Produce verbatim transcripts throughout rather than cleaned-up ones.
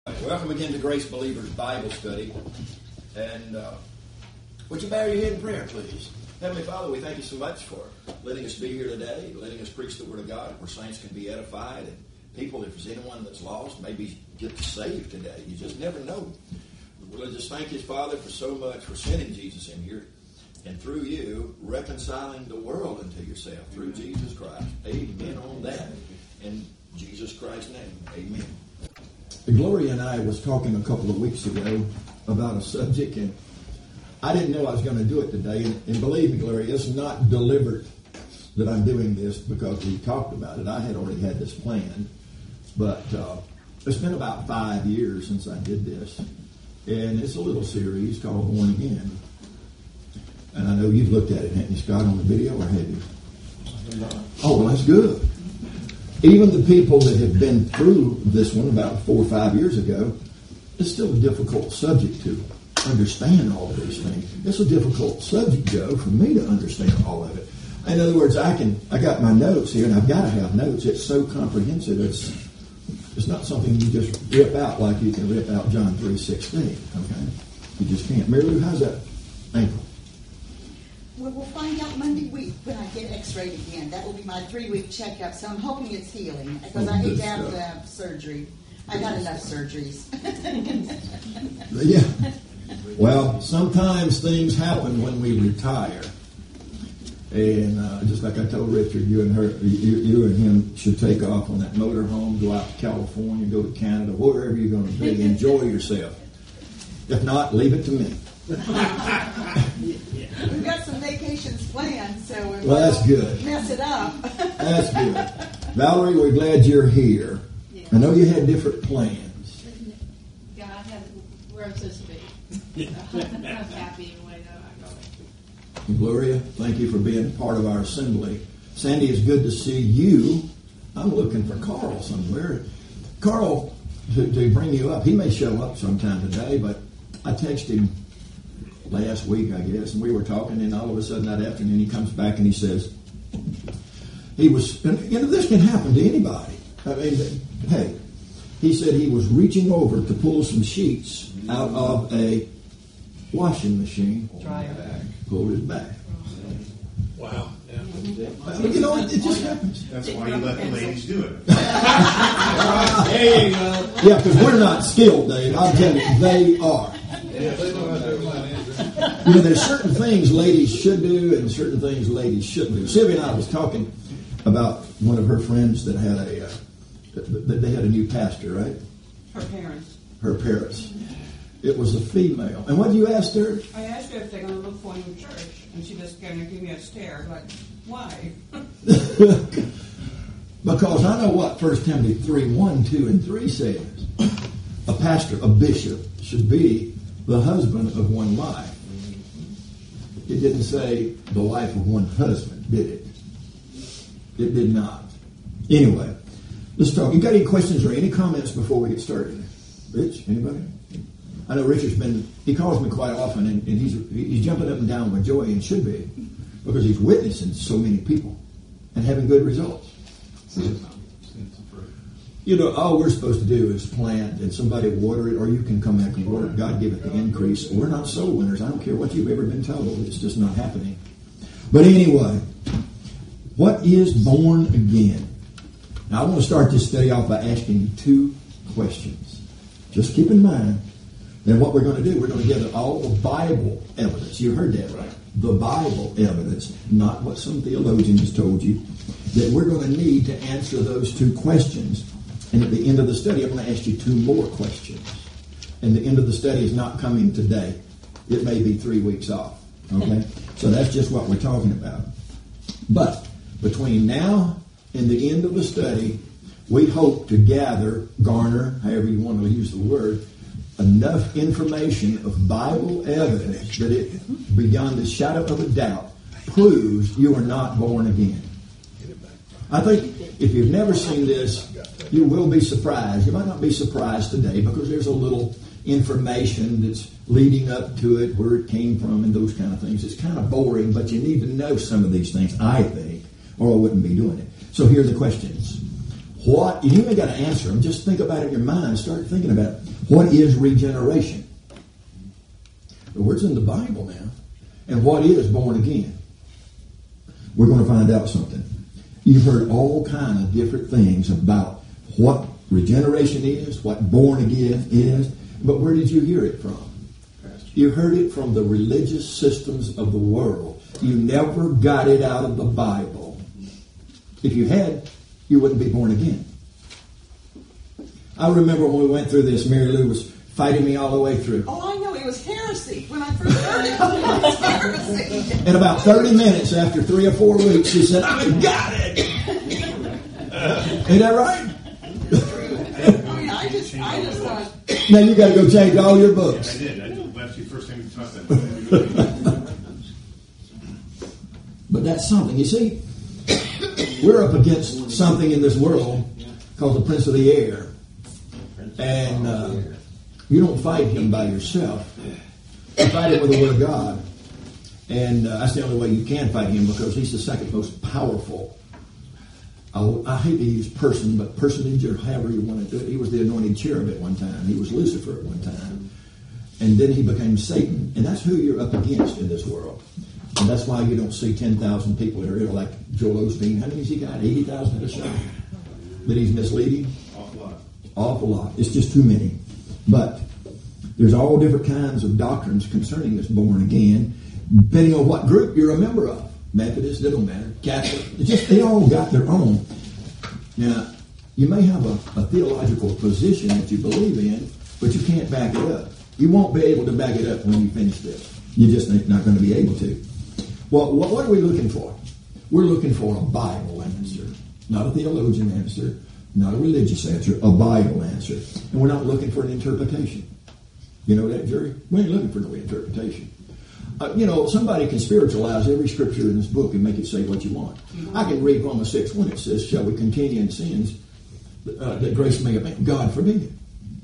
Welcome again to Grace Believers Bible Study. And uh, would you bow your head in prayer, please? Heavenly Father, we thank you so much for letting us be here today, letting us preach the Word of God, where saints can be edified, and people, if there's anyone that's lost, maybe get saved today. You just never know. We'll just thank you, Father, for so much, for sending Jesus in here, and through you, reconciling the world unto yourself, through Jesus Christ. Amen on that. In Jesus Christ's name, amen. Gloria and I was talking a couple of weeks ago about a subject, and I didn't know I was going to do it today. And, and believe me, Gloria, it's not deliberate that I'm doing this because we talked about it. I had already had this planned. But uh, it's been about five years since I did this. And it's a little series called Born Again. And I know you've looked at it, haven't you, Scott, on the video, or have you? Oh, well, that's good. Even the people that have been through this one about four or five years ago, it's still a difficult subject to understand all of these things. It's a difficult subject, Joe, for me to understand all of it. In other words, I can I got my notes here, and I've got to have notes. It's so comprehensive. It's it's not something you just rip out like you can rip out John three sixteen. Okay, you just can't. Mary Lou, how's that ankle? Well, we'll find out Monday week when I get x-rayed again. That will be my three-week checkup, so I'm hoping it's healing, because oh, I hate to have to have surgery. I got enough surgeries. Yeah. Well, sometimes things happen when we retire. And uh, just like I told Richard, you and her, you, you and him should take off on that motorhome, go out to California, go to Canada, wherever you're going to be. Enjoy yourself. If not, leave it to me. We've got some vacations planned, so we well, that's good. Mess it up. That's good. Valerie, we're glad you're here. Yeah. I know you had different plans. Yeah, I had where I'm supposed to be. So I'm happy in a way that I go. Gloria, thank you for being part of our assembly. Sandy, it's good to see you. I'm looking for Carl somewhere. Carl, to, to bring you up, he may show up sometime today, but I texted him last week, I guess, and we were talking, and all of a sudden that afternoon he comes back and he says, he was, and you know, this can happen to anybody. I mean, hey, he said he was reaching over to pull some sheets out of a washing machine. Dryer. Pulled his back. Wow. Yeah. But, you know, it, it just happens. That's why you let the ladies do it. There you go. Yeah, because we're not skilled, Dave. I'll tell you, they are. You know, there's certain things ladies should do and certain things ladies shouldn't do. Sylvia and I was talking about one of her friends that had a, uh, that they had a new pastor, right? Her parents. Her parents. It was a female. And what did you ask her? I asked her if they're going to look for a new church, and she just kind of gave me a stare, like, why? Because I know what First Timothy three, one, two, and three says. A pastor, a bishop, should be the husband of one wife. It didn't say the wife of one husband, did it? It did not. Anyway, let's talk. You got any questions or any comments before we get started? Rich, anybody? I know Richard's been, he calls me quite often, and, and he's he's jumping up and down with joy, and should be, because he's witnessing so many people and having good results. You know, all we're supposed to do is plant, and somebody water it, or you can come back and water it. God give it the increase. We're not soul winners. I don't care what you've ever been told. It's just not happening. But anyway, what is born again? Now, I want to start this study off by asking you two questions. Just keep in mind that what we're going to do, we're going to gather all the Bible evidence. You heard that, right? The Bible evidence, not what some theologian has told you, that we're going to need to answer those two questions. And at the end of the study, I'm going to ask you two more questions. And the end of the study is not coming today. It may be three weeks off. Okay? So that's just what we're talking about. But between now and the end of the study, we hope to gather, garner, however you want to use the word, enough information of Bible evidence that it, beyond the shadow of a doubt, proves you are not born again. I think if you've never seen this, you will be surprised. You might not be surprised today because there's a little information that's leading up to it, where it came from, and those kind of things. It's kind of boring, but you need to know some of these things, I think, or I wouldn't be doing it. So here are the questions. What, you ain't got to answer them. Just think about it in your mind. Start thinking about it. What is regeneration? The word's in the Bible now. And what is born again? We're going to find out something. You've heard all kind of different things about what regeneration is, what born again is, but where did you hear it from? You heard it from the religious systems of the world. You never got it out of the Bible. If you had, you wouldn't be born again. I remember when we went through this, Mary Lou was fighting me all the way through. Oh, I know. It was heresy. When I first heard it, it was heresy. And about thirty minutes after three or four weeks, she said, I got it. Ain't that right? I mean, I just, I just thought... Now you got to go change all your books. I did. I did. That's the first time you taught that. But that's something. You see, we're up against something in this world called the Prince of the Air. And uh, you don't fight him by yourself. You fight him with the Word of God. And uh, that's the only way you can fight him, because he's the second most powerful. I, I hate to use person, but personage, or however you want to do it. He was the anointed cherub at one time. He was Lucifer at one time. And then he became Satan. And that's who you're up against in this world. And that's why you don't see ten thousand people that are here like Joel Osteen. How many has he got? eighty thousand at a show? That he's misleading? Awful lot. Awful lot. It's just too many. But there's all different kinds of doctrines concerning this born again, depending on what group you're a member of. Methodist, it don't matter. Catholic. It's just, they all got their own. Now, you may have a, a theological position that you believe in, but you can't back it up. You won't be able to back it up when you finish this. You're just not going to be able to. Well, what, what are we looking for? We're looking for a Bible answer. Not a theologian answer. Not a religious answer. A Bible answer. And we're not looking for an interpretation. You know that, Jerry? We ain't looking for no interpretation. Uh, you know, somebody can spiritualize every scripture in this book and make it say what you want. Mm-hmm. I can read Romans six one. It says, shall we continue in sins uh, that grace may abound? God forbid it.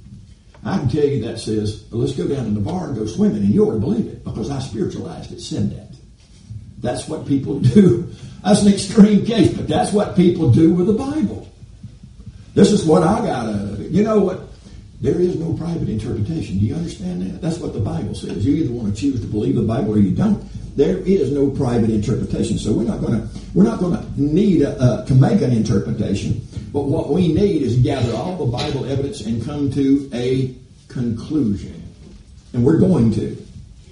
I can tell you that says, well, let's go down to the bar and go swimming, and you ought to believe it, because I spiritualized it, said that. That's what people do. That's an extreme case, but that's what people do with the Bible. This is what I got out of it. You know what? There is no private interpretation. Do you understand that? That's what the Bible says. You either want to choose to believe the Bible or you don't. There is no private interpretation. So we're not going to we're not going to need a, uh, to make an interpretation. But what we need is gather all the Bible evidence and come to a conclusion. And we're going to.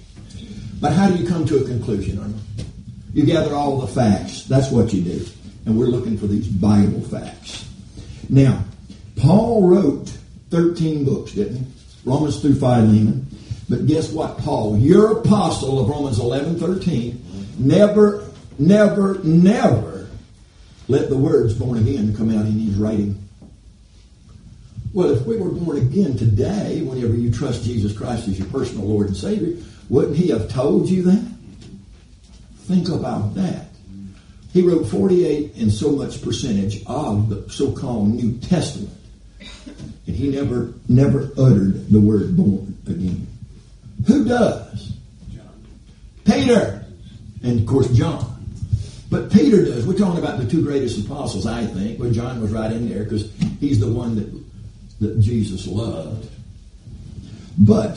But how do you come to a conclusion, Arnold? You gather all the facts. That's what you do. And we're looking for these Bible facts. Now, Paul wrote thirteen books, didn't he? Romans through Philemon. But guess what, Paul? Your apostle of Romans eleven thirteen never, never, never let the words born again come out in his writing. Well, if we were born again today, whenever you trust Jesus Christ as your personal Lord and Savior, wouldn't he have told you that? Think about that. He wrote forty-eight and so much percentage of the so-called New Testament. And he never, never uttered the word born again. Who does? John. Peter. And, of course, John. But Peter does. We're talking about the two greatest apostles, I think. Well, John was right in there because he's the one that, that Jesus loved. But,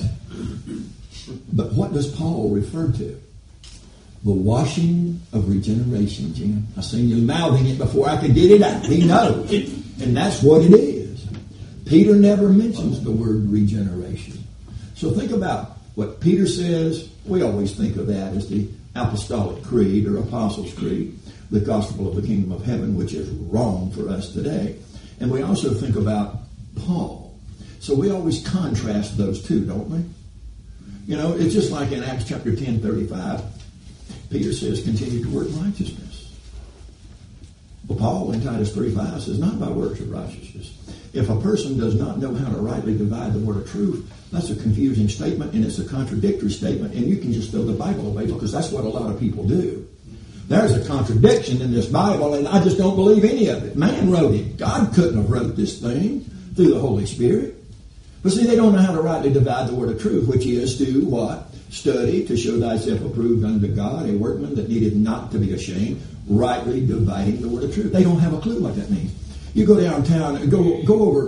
but what does Paul refer to? The washing of regeneration, Jim. I seen you mouthing it before I could get it out. He knows. And that's what it is. Peter never mentions the word regeneration. So think about what Peter says. We always think of that as the Apostolic Creed or Apostles' Creed, the gospel of the kingdom of heaven, which is wrong for us today. And we also think about Paul. So we always contrast those two, don't we? You know, it's just like in Acts chapter ten, thirty-five. Peter says, continue to work righteousness. Well, Paul in Titus three five says, not by works of righteousness. If a person does not know how to rightly divide the word of truth, that's a confusing statement, and it's a contradictory statement, and you can just throw the Bible away because that's what a lot of people do. There's a contradiction in this Bible, and I just don't believe any of it. Man wrote it. God couldn't have wrote this thing through the Holy Spirit. But see, they don't know how to rightly divide the word of truth, which is to what? Study to show thyself approved unto God, a workman that needed not to be ashamed, rightly dividing the word of truth. They don't have a clue what that means. You go downtown and go go over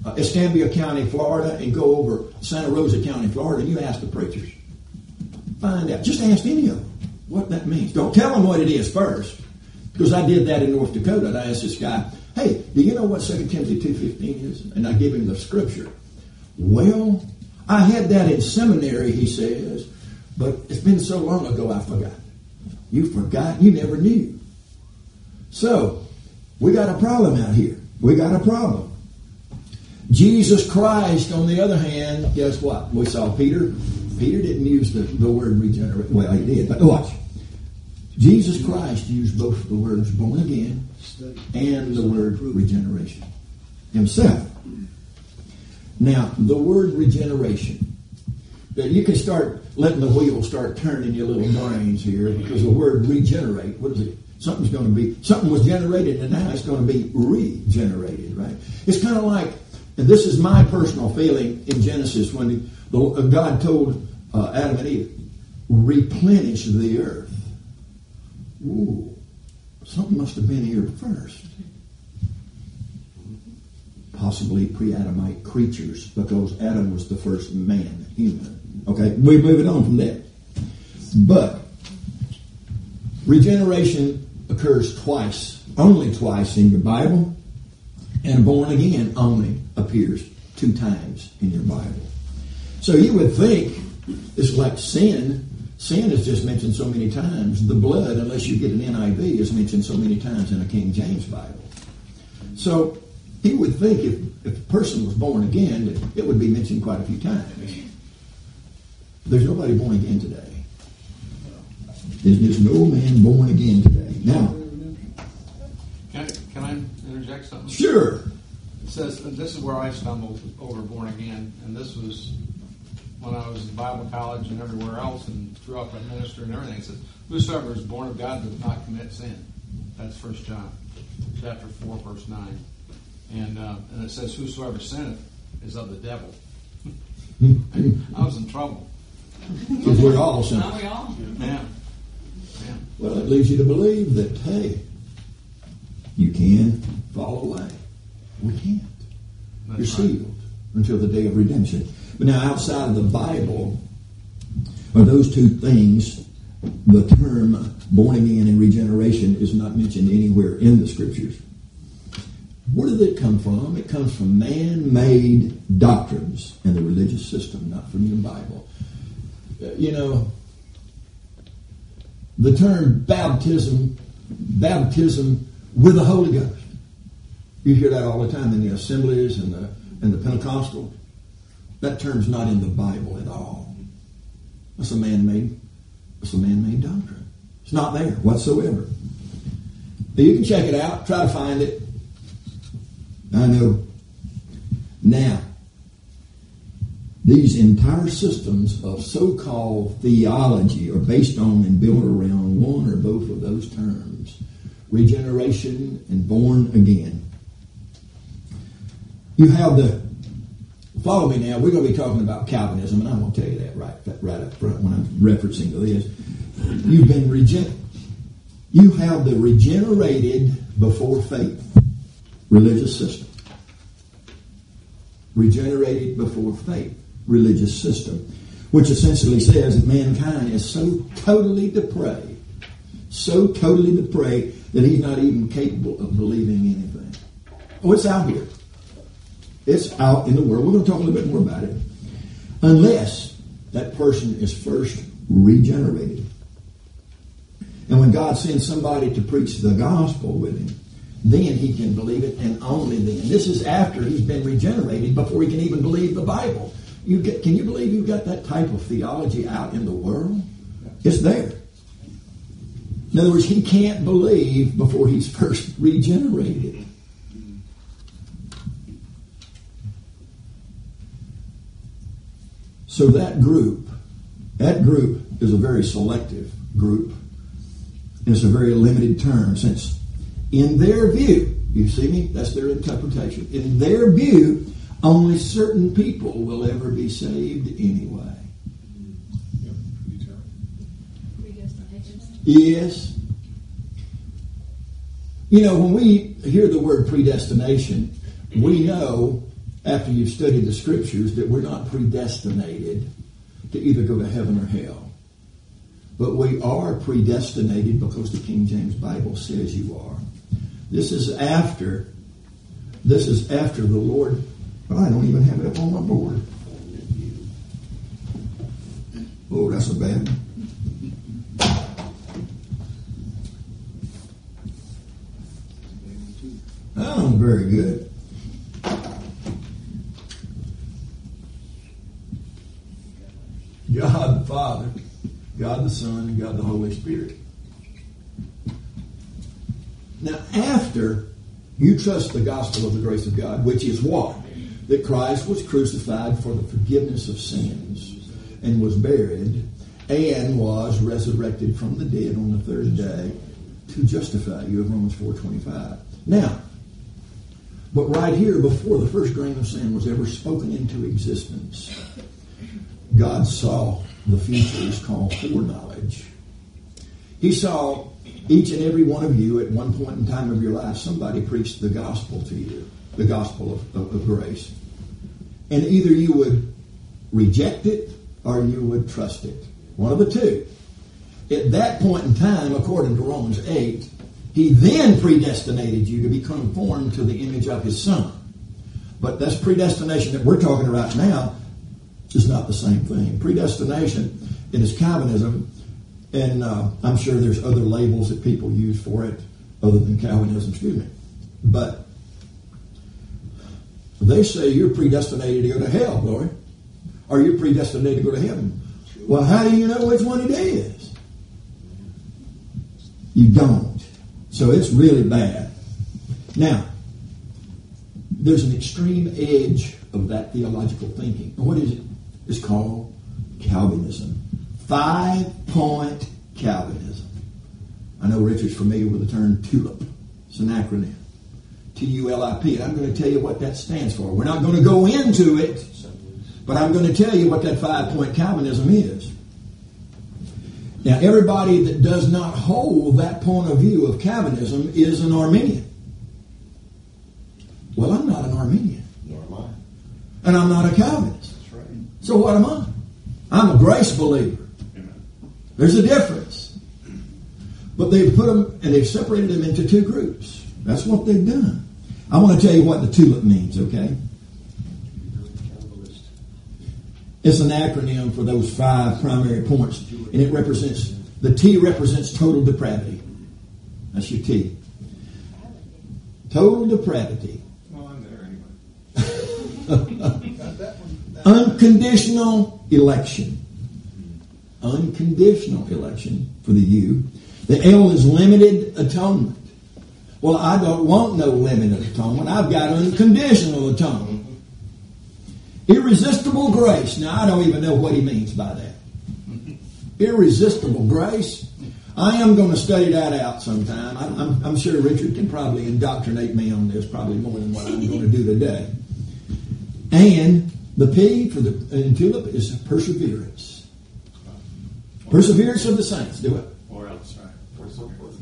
uh, Escambia County, Florida, and go over Santa Rosa County, Florida, and you ask the preachers. Find out. Just ask any of them what that means. Don't tell them what it is first. Because I did that in North Dakota. And I asked this guy, hey, do you know what Second Timothy two fifteen is? And I give him the scripture. Well, I had that in seminary, he says, but it's been so long ago I forgot. You forgot? You never knew. So, we got a problem out here. We got a problem. Jesus Christ, on the other hand, guess what? We saw Peter. Peter didn't use the, the word regenerate. Well, he did, but watch. Jesus Christ used both the words born again and the word regeneration himself. Now, the word regeneration, you can start letting the wheels start turning your little brains here, because the word regenerate, what is it? Something's going to be, something was generated and now it's going to be regenerated, right? It's kind of like, and this is my personal feeling in Genesis when the, God told uh, Adam and Eve, replenish the earth. Ooh, something must have been here first. Possibly pre-Adamite creatures, because Adam was the first man, human. Okay, we're moving on from that. But regeneration occurs twice, only twice in your Bible, and born again only appears two times in your Bible. So you would think it's like sin. Sin is just mentioned so many times. The blood, unless you get an N I V, is mentioned so many times in a King James Bible. So he would think if, if a person was born again, that it would be mentioned quite a few times. There's nobody born again today. There's, there's no man born again today. Now, can I, can I interject something? Sure. It says, and this is where I stumbled over born again, and this was when I was in Bible college and everywhere else, and throughout my ministry and everything. It says, whosoever is born of God does not commit sin. That's First John chapter four, verse nine. And uh, and it says, whosoever sinneth is of the devil. I was in trouble. Because we're all sinners. Now we all. Yeah. Yeah. Well, it leads you to believe that, hey, you can fall away. We can't. That's You're right. sealed until the day of redemption. But now, outside of the Bible, are those two things, the term born again and regeneration is not mentioned anywhere in the Scriptures. Where did it come from? It comes from man-made doctrines and the religious system, not from your Bible. You know, the term baptism, baptism with the Holy Ghost. You hear that all the time in the assemblies and the and the Pentecostal. That term's not in the Bible at all. That's a man-made, that's a man-made doctrine. It's not there whatsoever. But you can check it out, try to find it. I know. Now, these entire systems of so-called theology are based on and built around one or both of those terms. Regeneration and born again. You have the, follow me now, we're going to be talking about Calvinism, and I'm going to tell you that right, right up front when I'm referencing to this. You've been regen- You have the regenerated before faith religious system. Regenerated before faith religious system, which essentially says that mankind is so totally depraved, so totally depraved that he's not even capable of believing anything. Oh, it's out here. It's out in the world. We're going to talk a little bit more about it. Unless that person is first regenerated. And when God sends somebody to preach the gospel with him, then he can believe it, and only then. This is after he's been regenerated, before he can even believe the Bible. You get, can you believe you've got that type of theology out in the world? It's there. In other words, he can't believe before he's first regenerated. So that group, that group is a very selective group. And it's a very limited term, since in their view, you see me? That's their interpretation. In their view, only certain people will ever be saved anyway. Yes. You know, when we hear the word predestination, we know after you've studied the Scriptures, that we're not predestinated to either go to heaven or hell. But we are predestinated because the King James Bible says you are. This is after, this is after the Lord, well, I don't even have it up on my board. Oh, that's a bad one. Oh, very good. God the Father, God the Son, and God the Holy Spirit. Now, after you trust the gospel of the grace of God, which is what? That Christ was crucified for the forgiveness of sins and was buried and was resurrected from the dead on the third day to justify you, of Romans four twenty-five. Now, but right here, before the first grain of sand was ever spoken into existence, God saw the future is called foreknowledge. He saw each and every one of you at one point in time of your life, somebody preached the gospel to you, the gospel of, of, of grace. And either you would reject it or you would trust it. One of the two. At that point in time, according to Romans eight, he then predestinated you to be conformed to the image of his Son. But that's predestination that we're talking about now is not the same thing. Predestination, it is Calvinism, and uh, I'm sure there's other labels that people use for it other than Calvinism, excuse me. But they say you're predestinated to go to hell, glory, or you're predestinated to go to heaven. Well, how do you know which one it is? You don't. So it's really bad. Now, there's an extreme edge of that theological thinking. And what is it? It's called Calvinism. Five-point Calvinism. I know Richard's familiar with the term TULIP. It's an acronym. T U L I P. And I'm going to tell you what that stands for. We're not going to go into it, but I'm going to tell you what that five-point Calvinism is. Now, everybody that does not hold that point of view of Calvinism is an Arminian. Well, I'm not an Arminian. Nor am I. And I'm not a Calvinist. That's right. So what am I? I'm a grace believer. Amen. There's a difference. But they've put them, and they've separated them into two groups. That's what they've done. I want to tell you what the TULIP means, okay? It's an acronym for those five primary points, and it represents, the T represents total depravity. That's your T. Total depravity. Well, I'm there anyway. Unconditional election. Unconditional election for the U. The L is limited atonement. Well, I don't want no limited atonement. I've got unconditional atonement. Irresistible grace. Now, I don't even know what he means by that. Irresistible grace. I am going to study that out sometime. I'm, I'm, I'm sure Richard can probably indoctrinate me on this, probably more than what I'm going to do today. And the P for the in TULIP is perseverance. Perseverance of the saints. Do it. Or else, right? Or so forth.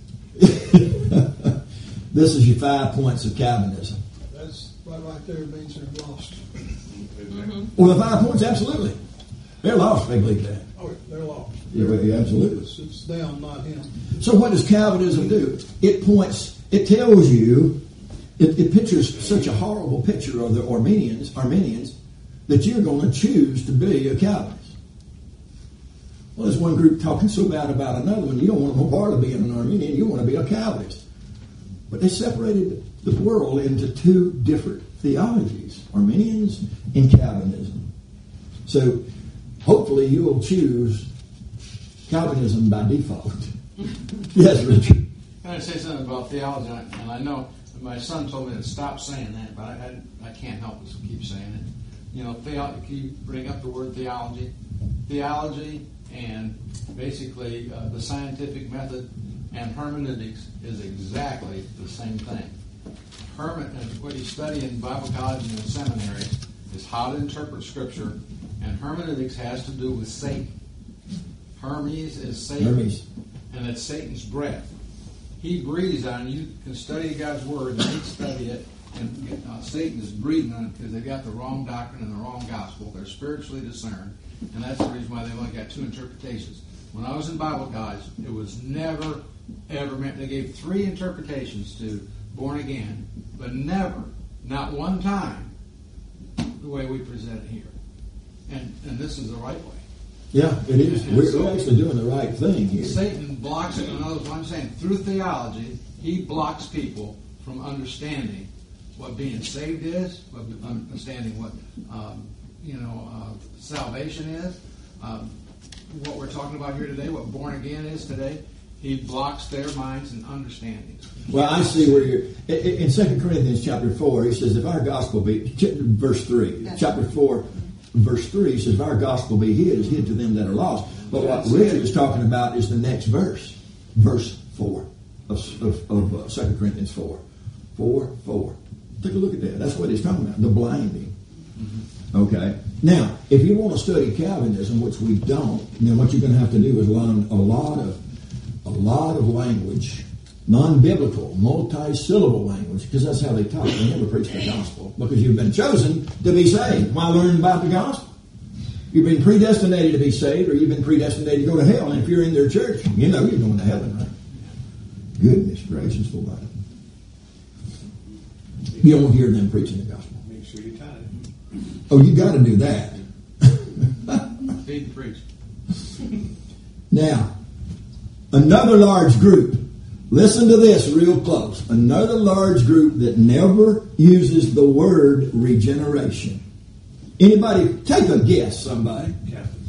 This is your five points of Calvinism. That's right, right there means they're lost. Mm-hmm. Well, the five points, absolutely. They're lost if they believe that. Oh, they're lost. Yeah, yeah, absolutely. It's, it's them, not him. So what does Calvinism do? It points, it tells you, it, it pictures such a horrible picture of the Armenians, Armenians, that you're going to choose to be a Calvinist. Well, there's one group talking so bad about another one, you don't want no part of being an Armenian, you want to be a Calvinist. But they separated the world into two different theologies, Arminians and Calvinism. So hopefully you'll choose Calvinism by default. Yes, Richard. Can I say something about theology? And I know my son told me to stop saying that, but I, I, I can't help but keep saying it. You know, theo- can you bring up the word theology? Theology and basically uh, the scientific method and hermeneutics is exactly the same thing. Hermet, what you study in Bible college and in seminary is how to interpret Scripture, and hermeneutics has to do with Satan. Hermes is Satan, Hermes. and it's Satan's breath. He breathes on you. You can study God's Word, and you study it, And uh, Satan is breeding on it because they've got the wrong doctrine and the wrong gospel. They're spiritually discerned, and that's the reason why they've only got two interpretations. When I was in Bible college, it was never, ever meant. They gave three interpretations to born again, but never, not one time, the way we present it here. And and this is the right way. Yeah, it is. And We're, so- we're actually doing the right thing here. Satan blocks it. In other words, what I'm saying, through theology, he blocks people from understanding what being saved is, what understanding what um, you know uh, salvation is, um, what we're talking about here today, what born again is today. He blocks their minds and understanding. Well, I see where you're. In in Second Corinthians chapter four, he says, if our gospel be, ch- verse three, chapter four, verse three, he says, if our gospel be hid, is hid to them that are lost. But what Richard is talking about is the next verse, verse four of, of, of uh, Second Corinthians four. four, four. Take a look at that. That's what he's talking about, the blinding. Okay. Now, if you want to study Calvinism, which we don't, then what you're going to have to do is learn a lot of a lot of language, non-biblical, multi-syllable language, because that's how they talk. They never preach the gospel, because you've been chosen to be saved. Why learn about the gospel? You've been predestinated to be saved, or you've been predestinated to go to hell. And if you're in their church, you know you're going to heaven, right? Goodness gracious alive. You don't hear them preaching the gospel. Make sure you tithe. Oh, you got to do that. Feed the preach. Now, another large group, listen to this real close. Another large group that never uses the word regeneration. Anybody, take a guess, somebody. Catholics.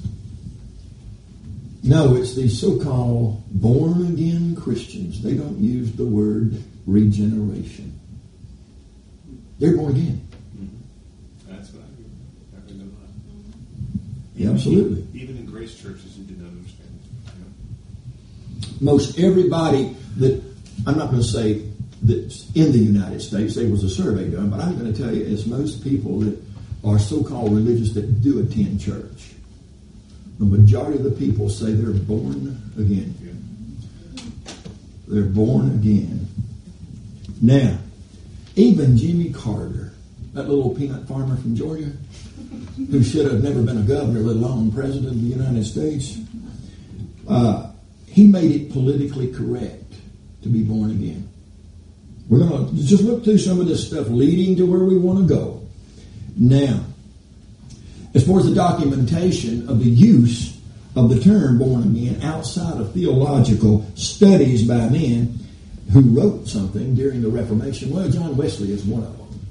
No, it's these so-called born-again Christians. They don't use the word regeneration. They're born again. Mm-hmm. That's what I do. I heard them a lot. Yeah, absolutely. Even in grace churches, you did not understand it. Most everybody that, I'm not going to say that's in the United States, there was a survey done, but I'm going to tell you, it's most people that are so-called religious that do attend church. The majority of the people say they're born again. Yeah. They're born again. Now, even Jimmy Carter, that little peanut farmer from Georgia, who should have never been a governor, let alone president of the United States, uh, he made it politically correct to be born again. We're going to just look through some of this stuff leading to where we want to go. Now, as far as the documentation of the use of the term born again outside of theological studies by men who wrote something during the Reformation, well, John Wesley is one of them.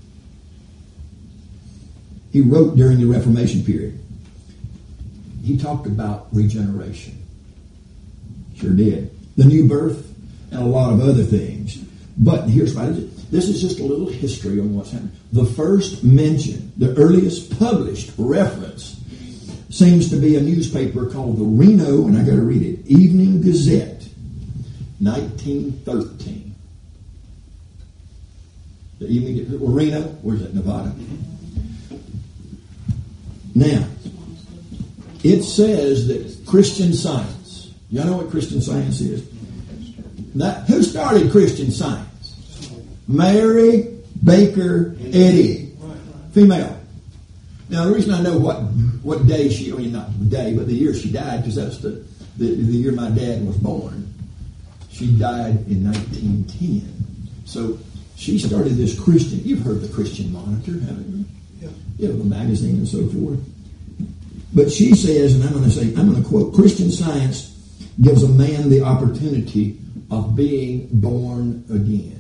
He wrote during the Reformation period. He talked about regeneration. Sure did. The new birth and a lot of other things. But here's what it is. This is just a little history on what's happened. The first mention, the earliest published reference, seems to be a newspaper called the Reno, and I got to read it, Evening Gazette, nineteen thirteen. The Evening Reno, where's that, Nevada? Now, it says that Christian Science, y'all know what Christian Science is? That, who started Christian Science? Mary Baker Eddy, female. Now, the reason I know what what day she, I mean, not the day, but the year she died, because that's the, the, the year my dad was born. She died in nineteen ten. So she started this Christian, you've heard the Christian Monitor, haven't you? Yeah. You know, the magazine and so forth. But she says, and I'm going to say, I'm going to quote, Christian Science gives a man the opportunity of being born again.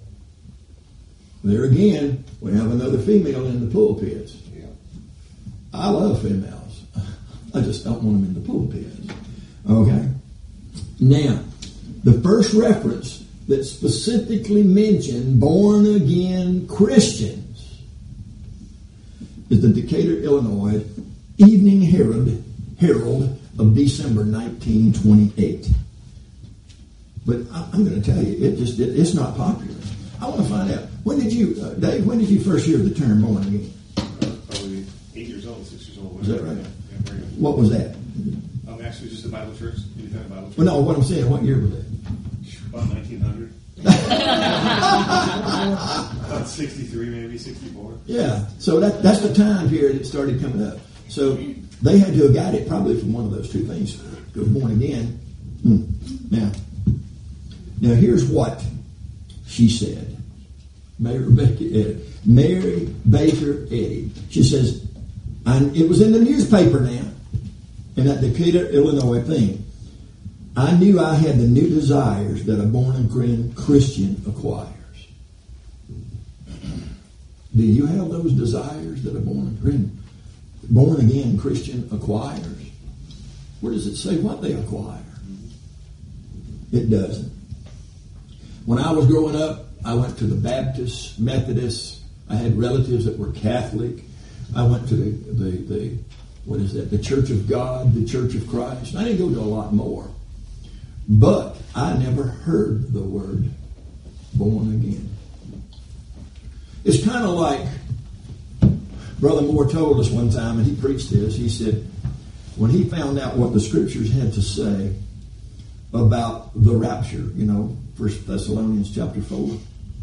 There again, we have another female in the pulpits. Yeah. I love females. I just don't want them in the pulpits. Okay? Now, the first reference that specifically mentioned born-again Christians is the Decatur, Illinois Evening Herald, Herald of December nineteen twenty-eight. But I'm going to tell you, it just it, it's not popular. I want to find out, when did you, uh, Dave, when did you first hear the term born again? Uh, probably eight years old, six years old. Is that right? Yeah, yeah, very good. What was that? Um, actually, just a Bible church, independent Bible church. Well, no, what I'm saying, what year was that? About nineteen hundred. About sixty-three, maybe sixty-four. Yeah, so that that's the time period it started coming up. So they had to have got it probably from one of those two things. Go born again. Hmm. Now, now here's what she said. Mary Rebecca Eddy. Mary Baker Eddy. She says, and it was in the newspaper now, in that Decatur, Illinois thing. I knew I had the new desires that a born-again Christian acquires. Do you have those desires that a born-again born-again Christian acquires? Where does it say what they acquire? It doesn't. When I was growing up, I went to the Baptist, Methodist. I had relatives that were Catholic. I went to the, the, the what is that? The Church of God, the Church of Christ. I didn't go to a lot more. But I never heard the word born again. It's kind of like Brother Moore told us one time, and he preached this. He said, when he found out what the Scriptures had to say about the rapture, you know, First Thessalonians chapter four,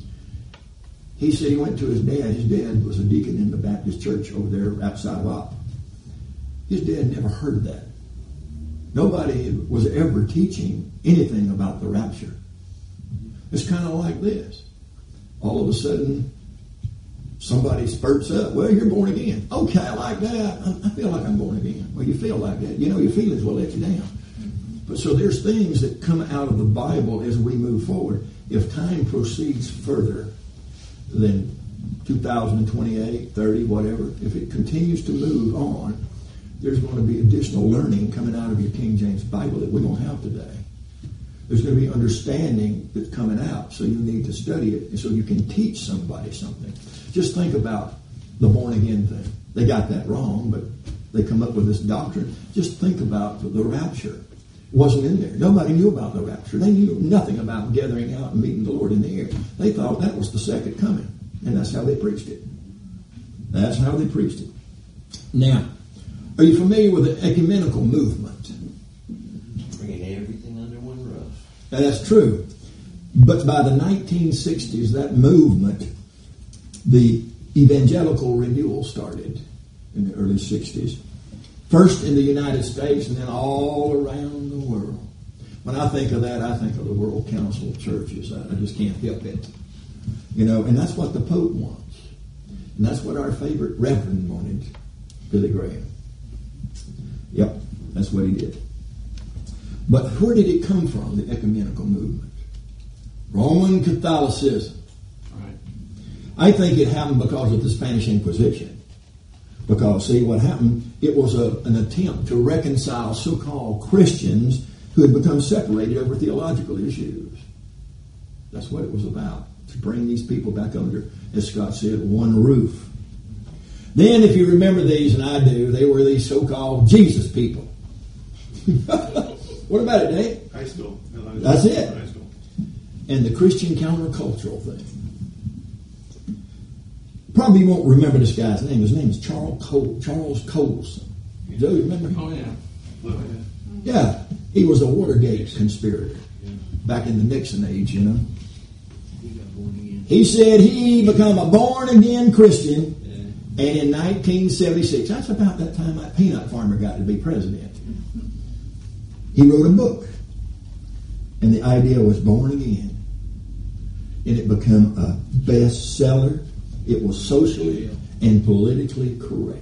he said he went to his dad. His dad was a deacon in the Baptist church over there outside of Op. His dad never heard that. Nobody was ever teaching anything about the rapture. It's kind of like this. All of a sudden, somebody spurts up. Well, you're born again. Okay, I like that. I feel like I'm born again. Well, you feel like that. You know, your feelings will let you down. But so there's things that come out of the Bible as we move forward. If time proceeds further than two thousand twenty-eight, thirty, whatever, if it continues to move on, there's going to be additional learning coming out of your King James Bible that we don't have today. There's going to be understanding that's coming out, so you need to study it and so you can teach somebody something. Just think about the born-again thing. They got that wrong, but they come up with this doctrine. Just think about the, the rapture. It wasn't in there. Nobody knew about the rapture. They knew nothing about gathering out and meeting the Lord in the air. They thought that was the second coming, and that's how they preached it. That's how they preached it. Now, are you familiar with the ecumenical movement? Bringing everything under one roof. Now, that's true. But by the nineteen sixties, that movement, the evangelical renewal started in the early sixties. First in the United States and then all around the world. When I think of that, I think of the World Council of Churches. I, I just can't help it. You know, and that's what the Pope wants. And that's what our favorite Reverend wanted, Billy Graham. Yep, that's what he did. But where did it come from, the ecumenical movement? Roman Catholicism. Right. I think it happened because of the Spanish Inquisition. Because, see, what happened, it was a, an attempt to reconcile so-called Christians who had become separated over theological issues. That's what it was about, to bring these people back under, as Scott said, one roof. Then, if you remember these, and I do, they were these so-called Jesus people. What about it, Dave? High school. That's it. High school. And the Christian countercultural thing. Probably won't remember this guy's name. His name is Charles Cole, Charles Colson. Joe, you remember him? Oh, yeah. Well, yeah. Yeah. He was a Watergate conspirator back in the Nixon age, you know. He got born again. He said he became a born-again Christian, and in nineteen seventy-six, that's about that time that peanut farmer got to be president, he wrote a book. And the idea was born again. And it became a bestseller. It was socially and politically correct.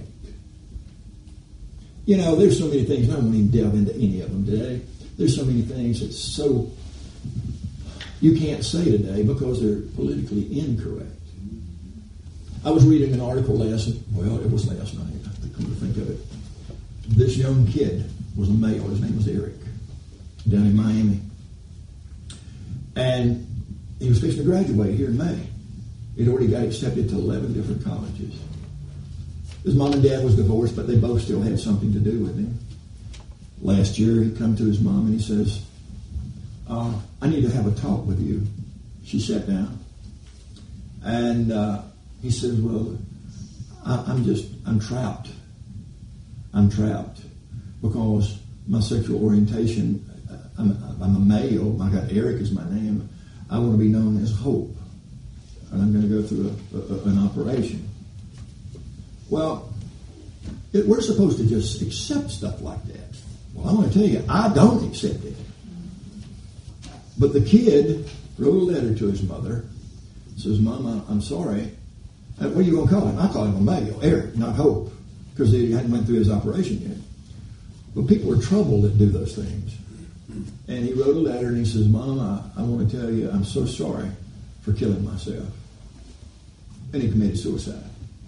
You know, there's so many things, I don't want to even delve into any of them today. There's so many things that's so, you can't say today because they're politically incorrect. I was reading an article last, well, it was last night, I come to think of it. This young kid was a male, his name was Eric, down in Miami. And he was fixing to graduate here in May. He'd already got accepted to eleven different colleges. His mom and dad was divorced, but they both still had something to do with him. Last year, he come to his mom and he says, uh, I need to have a talk with you. She sat down. And uh, he says, well, I, I'm just, I'm trapped. I'm trapped because my sexual orientation, I'm, I'm a male. I got Eric as my name. I want to be known as Hope, and I'm going to go through a, a, an operation. Well, it, we're supposed to just accept stuff like that. Well, I want to tell you, I don't accept it. But the kid wrote a letter to his mother, says, Mama, I'm sorry. Uh, what are you going to call him? I call him Emmanuel, Eric, not Hope, because he hadn't went through his operation yet. But people are troubled that do those things. And he wrote a letter and he says, Mama, I, I want to tell you, I'm so sorry for killing myself. And he committed suicide.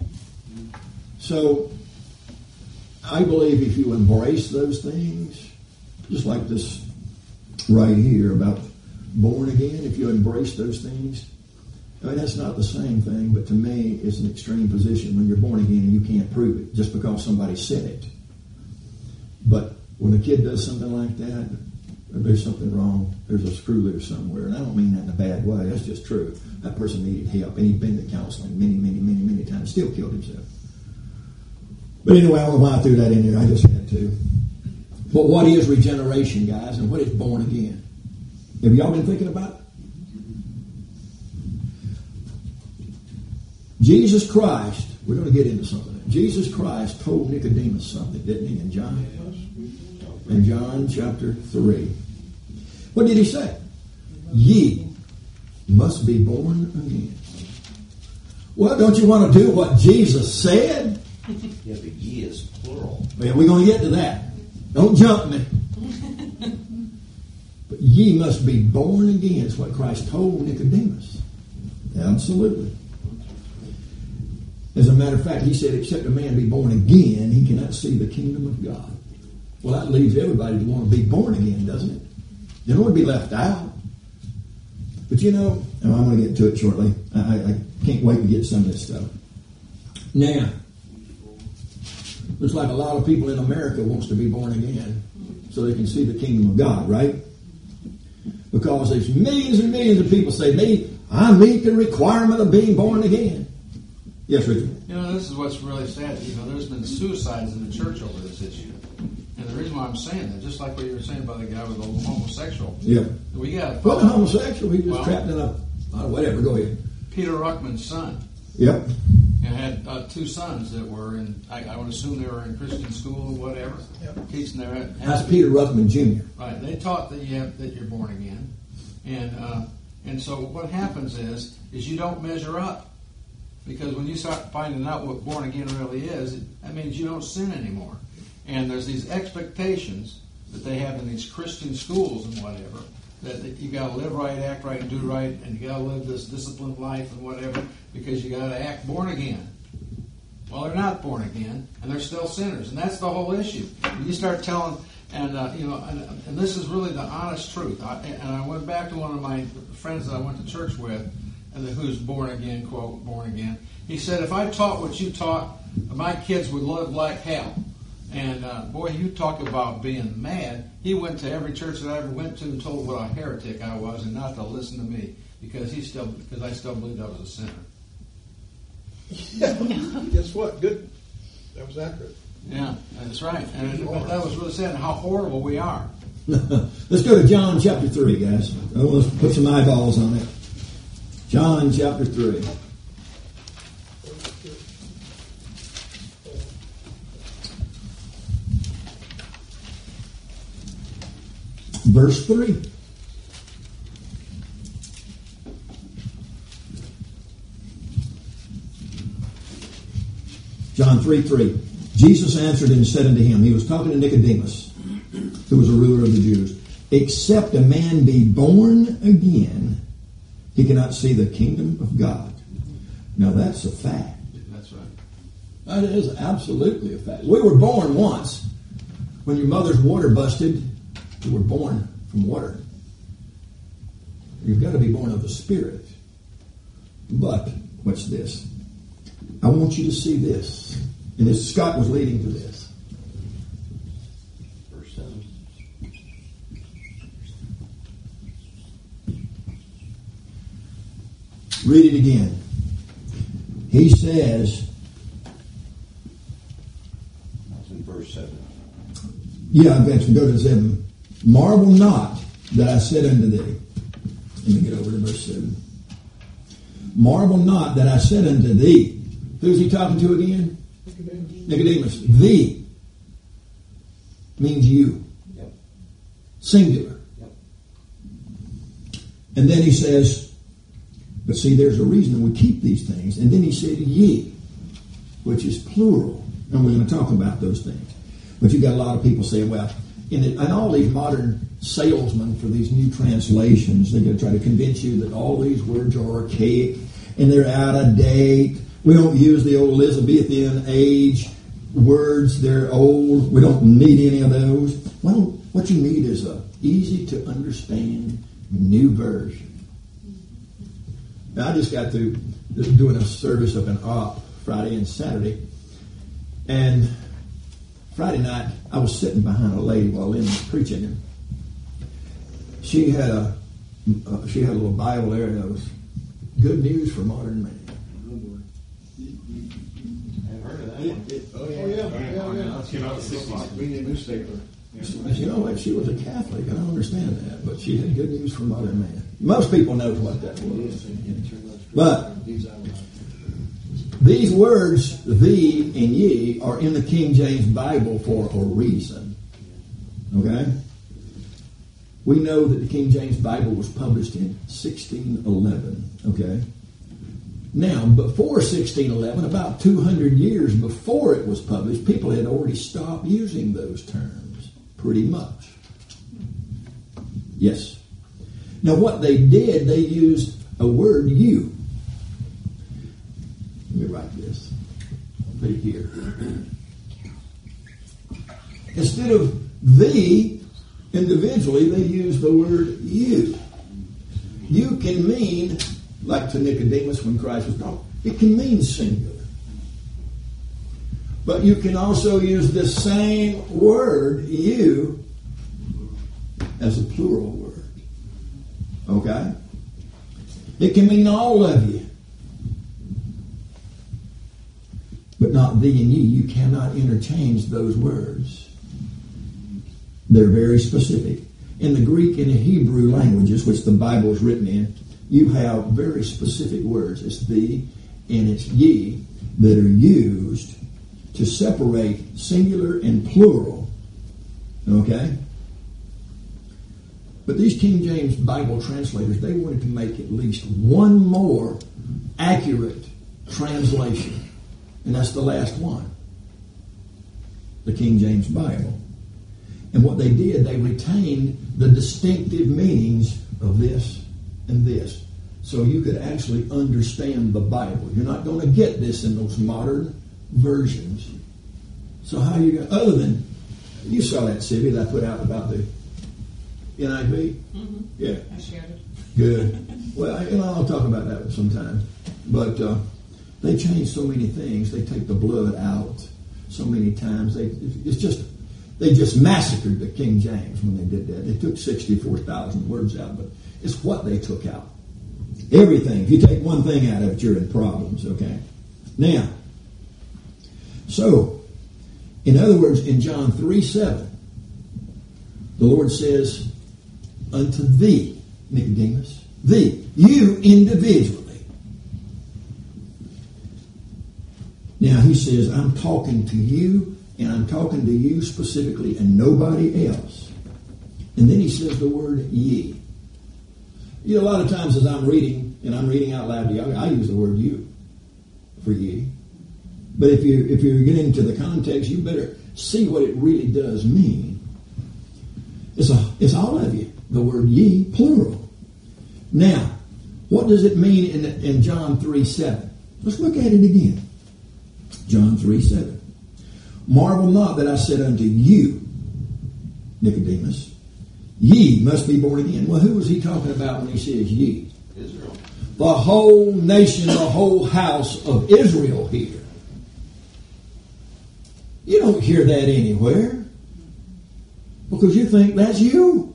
So, I believe if you embrace those things, just like this right here about born again, if you embrace those things, I mean, that's not the same thing, but to me, it's an extreme position when you're born again and you can't prove it just because somebody said it. But when a kid does something like that, there's something wrong. There's a screw loose somewhere. And I don't mean that in a bad way. That's just true. That person needed help, and he'd been to counseling many, many, many, many times. Still killed himself. But anyway, I don't know why I threw that in there. I just had to. But what is regeneration, guys, and what is born again? Have y'all been thinking about it? Jesus Christ, we're going to get into something. Jesus Christ told Nicodemus something, didn't he, in John? In John chapter three. What did he say? Ye must be born again. Well, don't you want to do what Jesus said? Yeah, but ye is plural. Well, we're going to get to that. Don't jump me. But ye must be born again. It's what Christ told Nicodemus. Absolutely. As a matter of fact, he said, except a man be born again, he cannot see the kingdom of God. Well, that leaves everybody to want to be born again, doesn't it? You don't want to be left out. But you know, and I'm going to get to it shortly. I, I can't wait to get some of this stuff. Now, looks like a lot of people in America wants to be born again so they can see the kingdom of God, right? Because there's millions and millions of people say, me, I meet the requirement of being born again. Yes, Richard. You know, this is what's really sad. You know, there's been suicides in the church over this issue. And the reason why I'm saying that, just like what you were saying about the guy with the homosexual. Yeah. We got Well, the homosexual, he was well, trapped in a, uh, whatever, go ahead. Peter Ruckman's son. Yep. And had uh, two sons that were in, I, I would assume they were in Christian school or whatever. Yep. Teaching their. That's Peter Ruckman Junior Right. They taught that you have, that you're born again. And uh, and so what happens is, is you don't measure up. Because when you start finding out what born again really is, it, that means you don't sin anymore. And there's these expectations that they have in these Christian schools and whatever, that, that you got to live right, act right, and do right, and you got to live this disciplined life and whatever, because you got to act born again. Well, they're not born again, and they're still sinners, and that's the whole issue. When you start telling, and uh, you know, and, and this is really the honest truth. I, and I went back to one of my friends that I went to church with, and the, who's born again, quote, born again. He said, if I taught what you taught, my kids would live like hell. And uh, boy, you talk about being mad. He went to every church that I ever went to and told what a heretic I was, and not to listen to me because he still because I still believed I was a sinner. Yeah. Guess what? Good. That was accurate. Yeah, that's right. And but that was really sad. How horrible we are. Let's go to John chapter three, guys. Oh, let's put some eyeballs on it. John chapter three. Verse three. John three three. Jesus answered and said unto him, he was talking to Nicodemus, who was a ruler of the Jews, except a man be born again, he cannot see the kingdom of God. Now that's a fact. That's right. That is absolutely a fact. We were born once. When your mother's water busted, you were born from water. You've got to be born of the Spirit. But, what's this? I want you to see this. And this, Scott was leading to this. Verse seven. Read it again. He says, That's in verse seven. yeah, I'm going to go to seven. Marvel not that I said unto thee, Let me get over to verse seven. Marvel not that I said unto thee. Who's he talking to again? Nicodemus. Nicodemus. Thee means you. Yep. Singular. Yep. And then he says, but see, there's a reason we keep these things. And then he said, ye, which is plural. And we're going to talk about those things. But you got a lot of people saying, well, in, it, in all these modern salesmen for these new translations, they're going to try to convince you that all these words are archaic and they're out of date. We don't use the old Elizabethan age words. They're old. We don't need any of those. Well, what you need is a easy to understand new version. Now, I just got through doing a service up in Op Friday and Saturday. And Friday night, I was sitting behind a lady while Lynn was preaching. And she had a uh, she had a little Bible there that was good news for modern man. I've heard of that one. Oh, yeah, yeah, yeah. yeah. Came out in the sixties. Reading a newspaper. You know what? She was a Catholic. I don't understand that, but she had good news for modern man. Most people know what that was. But these words, thee and ye, are in the King James Bible for a reason. Okay? We know that the King James Bible was published in sixteen eleven. Okay? Now, before sixteen eleven, about two hundred years before it was published, people had already stopped using those terms, pretty much. Yes. Now, what they did, they used a word, you. Let me write this. I'll put it here. Instead of thee, individually, they use the word you. You can mean, like to Nicodemus when Christ was talking, it can mean singular. But you can also use the same word, you, as a plural word. Okay? It can mean all of you. But not thee and ye. You cannot interchange those words. They're very specific. In the Greek and the Hebrew languages, which the Bible is written in, you have very specific words. It's thee and it's ye that are used to separate singular and plural. Okay? But these King James Bible translators, they wanted to make at least one more accurate translation. And that's the last one. The King James Bible. And what they did, they retained the distinctive meanings of this and this. So you could actually understand the Bible. You're not going to get this in those modern versions. So how you going other than, you saw that, Sibby, that I put out about the N I V? Mm-hmm. Yeah. I shared it. Good. Well, you know, I'll talk about that sometime. But uh, they change so many things. They take the blood out so many times. They it's just they just massacred the King James when they did that. They took sixty-four thousand words out, but it's what they took out. Everything. If you take one thing out of it, you're in problems. Okay. Now, so in other words, in John three seven, the Lord says, "Unto thee, Nicodemus, thee, you individually." Now he says, I'm talking to you, and I'm talking to you specifically and nobody else. And then he says the word ye. You know, a lot of times as I'm reading, and I'm reading out loud to you, I, I use the word you for ye. But if you if you're getting into the context, you better see what it really does mean. It's a it's all of you. The word ye, plural. Now, what does it mean in in John three seven? Let's look at it again. John three seven. Marvel not that I said unto you, Nicodemus, ye must be born again. Well, who was he talking about when he says ye? Israel. The whole nation, the whole house of Israel here. You don't hear that anywhere because you think that's you.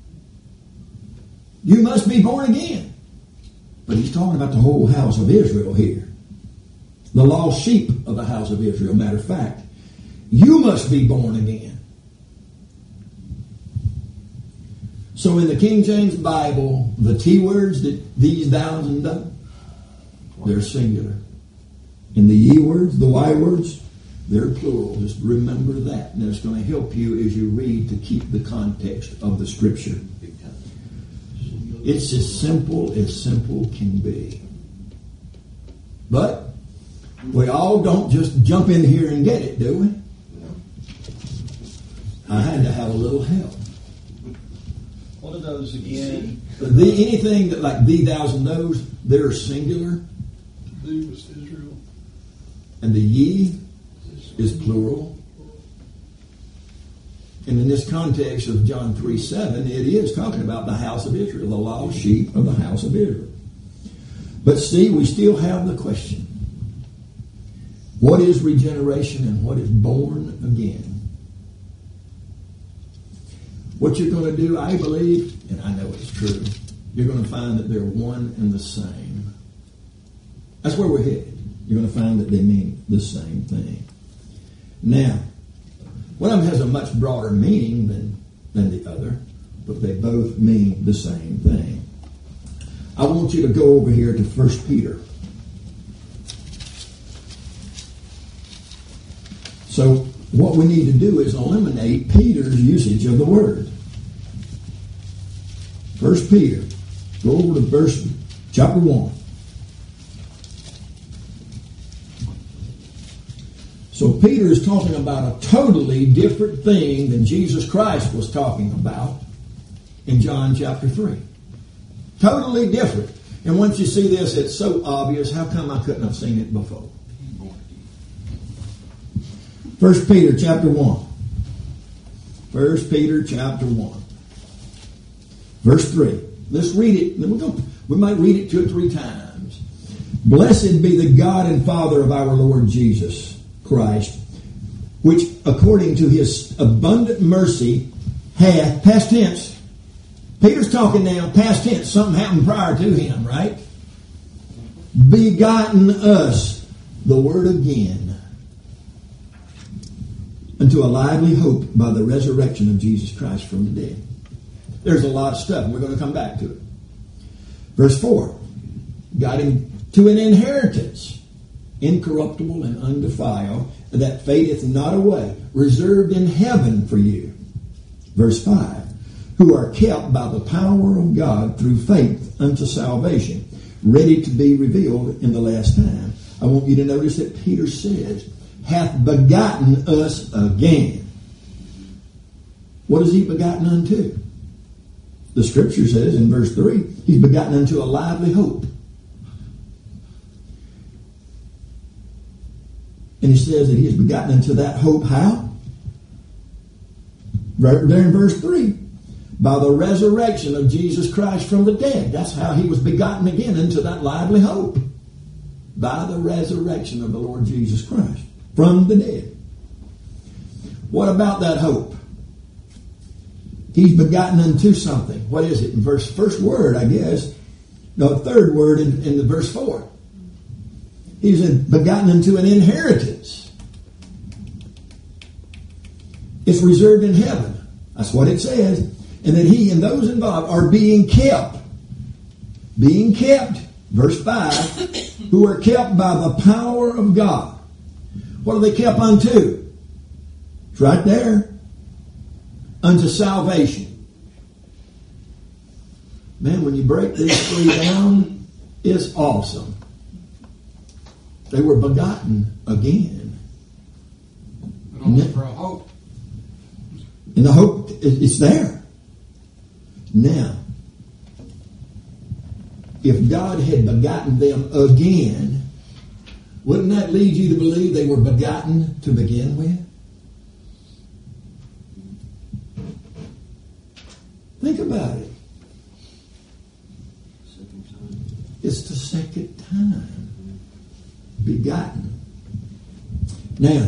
You must be born again. But he's talking about the whole house of Israel here. The lost sheep of the house of Israel. Matter of fact, you must be born again. So in the King James Bible, the T words that these thous and thou, they're singular. In the ye words, the Y words, they're plural. Just remember that. And it's going to help you as you read to keep the context of the Scripture. It's as simple as simple can be. But we all don't just jump in here and get it, do we? I had to have a little help. What are those again? The, anything that like thee, thous, and those, they're singular. Thee was Israel. And the ye is plural. And in this context of John three seven, it is talking about the house of Israel, the lost sheep of the house of Israel. But see, we still have the question. What is regeneration and what is born again? What you're going to do, I believe, and I know it's true, you're going to find that they're one and the same. That's where we're headed. You're going to find that they mean the same thing. Now, one of them has a much broader meaning than, than the other, but they both mean the same thing. I want you to go over here to First Peter. So what we need to do is eliminate Peter's usage of the word. First Peter, go over to verse chapter one. So Peter is talking about a totally different thing than Jesus Christ was talking about in John chapter three. Totally different. And once you see this, it's so obvious. How come I couldn't have seen it before? First Peter chapter one. First Peter chapter one. Verse three. Let's read it. Then we're going, we might read it two or three times. Blessed be the God and Father of our Lord Jesus Christ, which according to his abundant mercy hath, past tense, Peter's talking now, past tense, something happened prior to him, right? Begotten us, the word again, unto a lively hope by the resurrection of Jesus Christ from the dead. There's a lot of stuff, and we're going to come back to it. Verse four, got him to an inheritance, incorruptible and undefiled, that fadeth not away, reserved in heaven for you. Verse five, who are kept by the power of God through faith unto salvation, ready to be revealed in the last time. I want you to notice that Peter says, hath begotten us again. What is he begotten unto? The Scripture says in verse three, he's begotten unto a lively hope. And he says that he is begotten unto that hope how? Right there in verse three. By the resurrection of Jesus Christ from the dead. That's how he was begotten again into that lively hope. By the resurrection of the Lord Jesus Christ from the dead. What about that hope? He's begotten unto something. What is it? In verse first word, I guess. No, third word in, in the verse four. He's begotten into an inheritance. It's reserved in heaven. That's what it says. And that he and those involved are being kept. Being kept, verse five, who are kept by the power of God. What are they kept unto? It's right there. Unto salvation. Man, when you break these three down, it's awesome. They were begotten again. But only for a hope. And the hope, it's there. Now, if God had begotten them again, wouldn't that lead you to believe they were begotten to begin with? Think about it. It's the second time. Begotten. Now,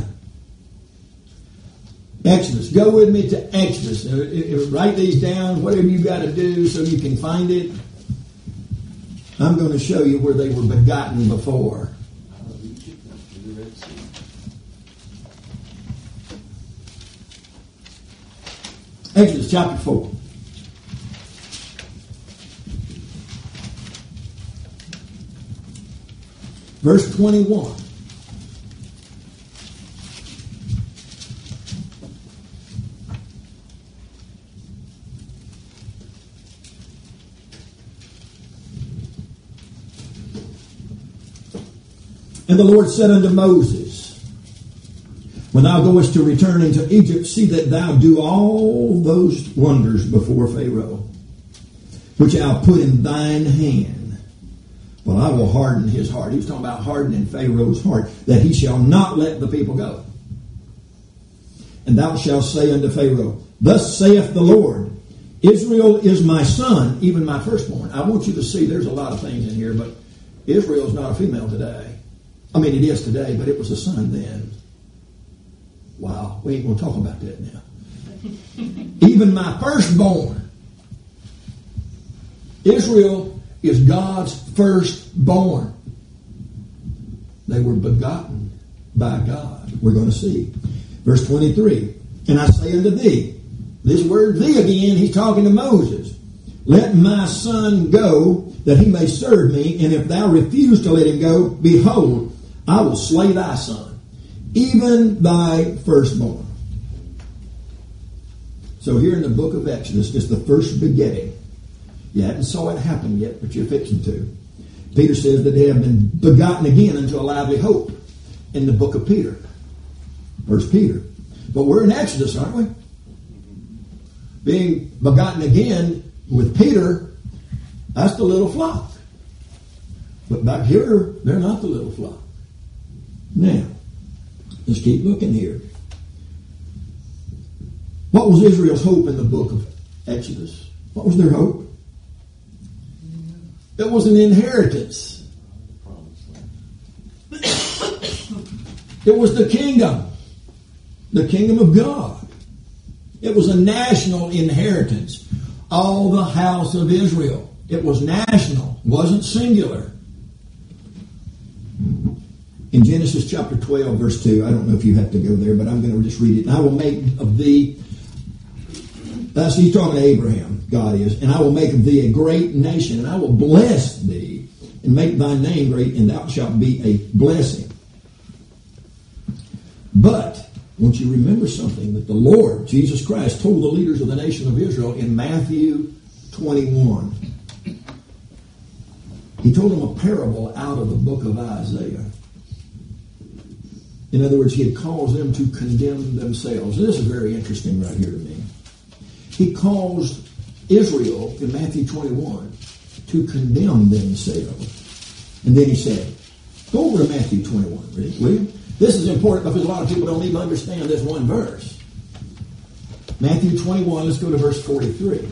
Exodus. Go with me to Exodus. Write these down, whatever you got to do so you can find it. I'm going to show you where they were begotten before. Exodus chapter four. Verse twenty-one. And the Lord said unto Moses, when thou goest to return into Egypt, see that thou do all those wonders before Pharaoh, which I'll put in thine hand. Well, I will harden his heart. He was talking about hardening Pharaoh's heart, that he shall not let the people go. And thou shalt say unto Pharaoh, thus saith the Lord, Israel is my son, even my firstborn. I want you to see there's a lot of things in here, but Israel is not a female today. I mean, it is today, but it was a son then. Wow, we ain't going to talk about that now. Even my firstborn. Israel is God's firstborn. They were begotten by God. We're going to see. Verse twenty-three. And I say unto thee, this word thee again, he's talking to Moses. Let my son go, that he may serve me, and if thou refuse to let him go, behold, I will slay thy son, even thy firstborn. So here in the book of Exodus is the first begetting. You hadn't saw it happen yet, but you're fixing to. Peter says that they have been begotten again unto a lively hope in the book of Peter. First Peter. But we're in Exodus, aren't we? Being begotten again with Peter, that's the little flock. But back here, they're not the little flock. Now, let's keep looking here. What was Israel's hope in the book of Exodus? What was their hope? It was an inheritance. It was the kingdom. The kingdom of God. It was a national inheritance. All the house of Israel. It was national. It wasn't singular. In Genesis chapter twelve, verse two, I don't know if you have to go there, but I'm going to just read it. And I will make of thee, that's he's talking to Abraham, God is, and I will make of thee a great nation, and I will bless thee, and make thy name great, and thou shalt be a blessing. But, won't you remember something that the Lord, Jesus Christ, told the leaders of the nation of Israel in Matthew twenty-one. He told them a parable out of the book of Isaiah. In other words, he had caused them to condemn themselves. And this is very interesting right here to me. He caused Israel in Matthew twenty-one to condemn themselves. And then he said, go over to Matthew twenty-one, will you? This is important because a lot of people don't even understand this one verse. Matthew twenty-one, let's go to verse forty-three.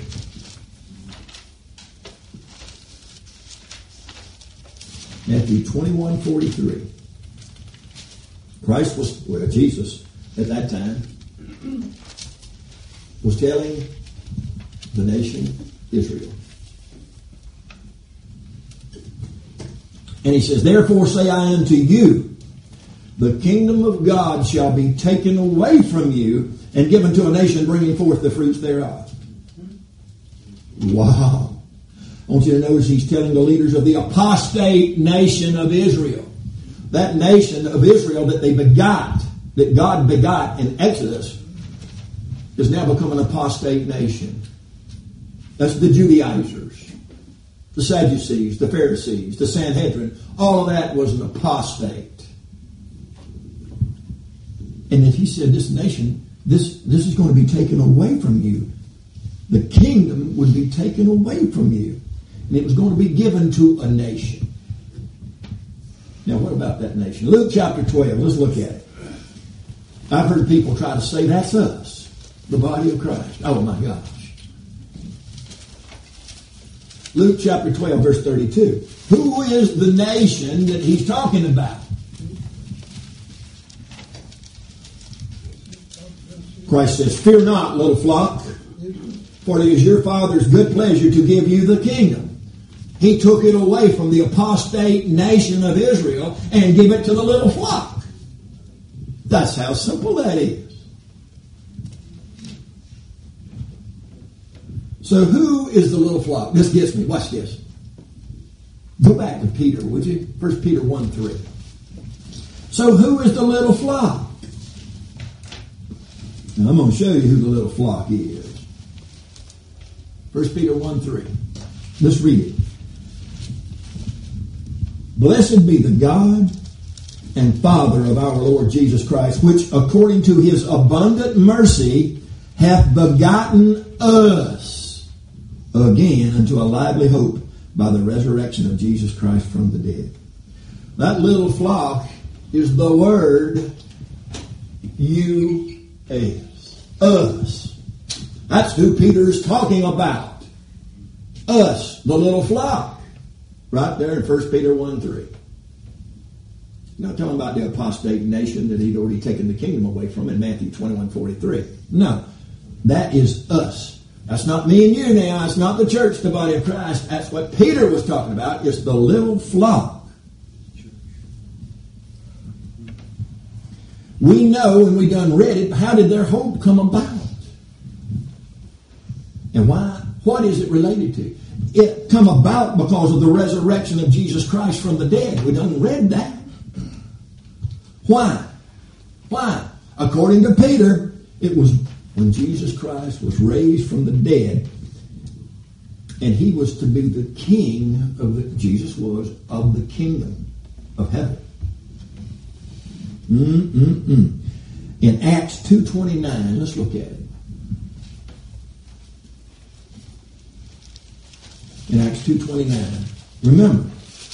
Matthew twenty-one, forty-three. Christ was, well, Jesus at that time was telling the nation Israel. And he says, therefore say I unto you, the kingdom of God shall be taken away from you and given to a nation bringing forth the fruits thereof. Wow. I want you to notice he's telling the leaders of the apostate nation of Israel. That nation of Israel that they begot, that God begot in Exodus, has now become an apostate nation. That's the Judaizers, the Sadducees, the Pharisees, the Sanhedrin. All of that was an apostate. And if he said this nation, this, this is going to be taken away from you. The kingdom would be taken away from you. And it was going to be given to a nation. Now, what about that nation? Luke chapter twelve, let's look at it. I've heard people try to say that's us, the body of Christ. Oh my gosh. Luke chapter twelve, verse thirty-two. Who is the nation that he's talking about? Christ says, fear not, little flock, for it is your Father's good pleasure to give you the kingdom. He took it away from the apostate nation of Israel and gave it to the little flock. That's how simple that is. So who is the little flock? This gets me. Watch this. Go back to Peter, would you? First Peter one three. So who is the little flock? Now I'm going to show you who the little flock is. First Peter one three. Let's read it. Blessed be the God and Father of our Lord Jesus Christ, which according to his abundant mercy hath begotten us again unto a lively hope by the resurrection of Jesus Christ from the dead. That little flock is the word you as. Us. That's who Peter is talking about. Us, the little flock. Right there in First Peter one three. You're not talking about the apostate nation that he'd already taken the kingdom away from in Matthew twenty-one forty-three. No. That is us. That's not me and you now. It's not the church, the body of Christ. That's what Peter was talking about. It's the little flock. We know, and we done read it, how did their hope come about? And why? What is it related to? It come about because of the resurrection of Jesus Christ from the dead. We done read that. Why? Why? According to Peter, it was when Jesus Christ was raised from the dead, and he was to be the king of the, Jesus was, of the kingdom of heaven. Mm-mm-mm. In Acts two twenty-nine, let's look at it. In Acts two twenty-nine, remember,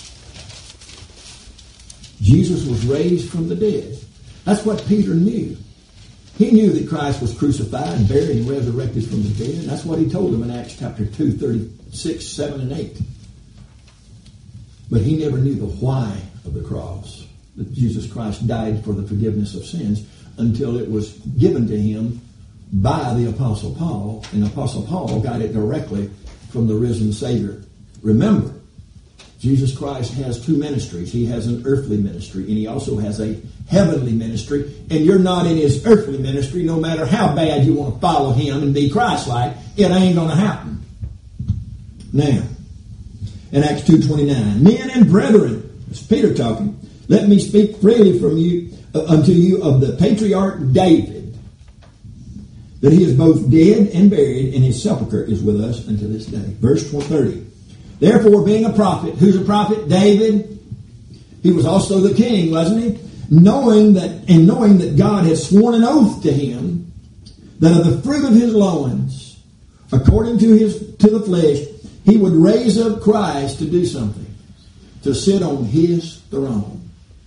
Jesus was raised from the dead. That's what Peter knew. He knew that Christ was crucified, buried, and resurrected from the dead. That's what he told them in Acts chapter two, thirty-six, seven, and eight. But he never knew the why of the cross, that Jesus Christ died for the forgiveness of sins, until it was given to him by the Apostle Paul, and Apostle Paul got it directly from the risen Savior. Remember, Jesus Christ has two ministries. He has an earthly ministry, and he also has a heavenly ministry. And you're not in his earthly ministry, no matter how bad you want to follow him and be Christ-like, it ain't going to happen. Now, in Acts two twenty-nine, men and brethren, it's Peter talking, let me speak freely from you uh, unto you of the patriarch David, that he is both dead and buried, and his sepulchre is with us unto this day. Verse thirty. Therefore, being a prophet, who's a prophet? David. He was also the king, wasn't he? Knowing that, and knowing that God had sworn an oath to him, that of the fruit of his loins, according to his to the flesh, he would raise up Christ to do something, to sit on his throne.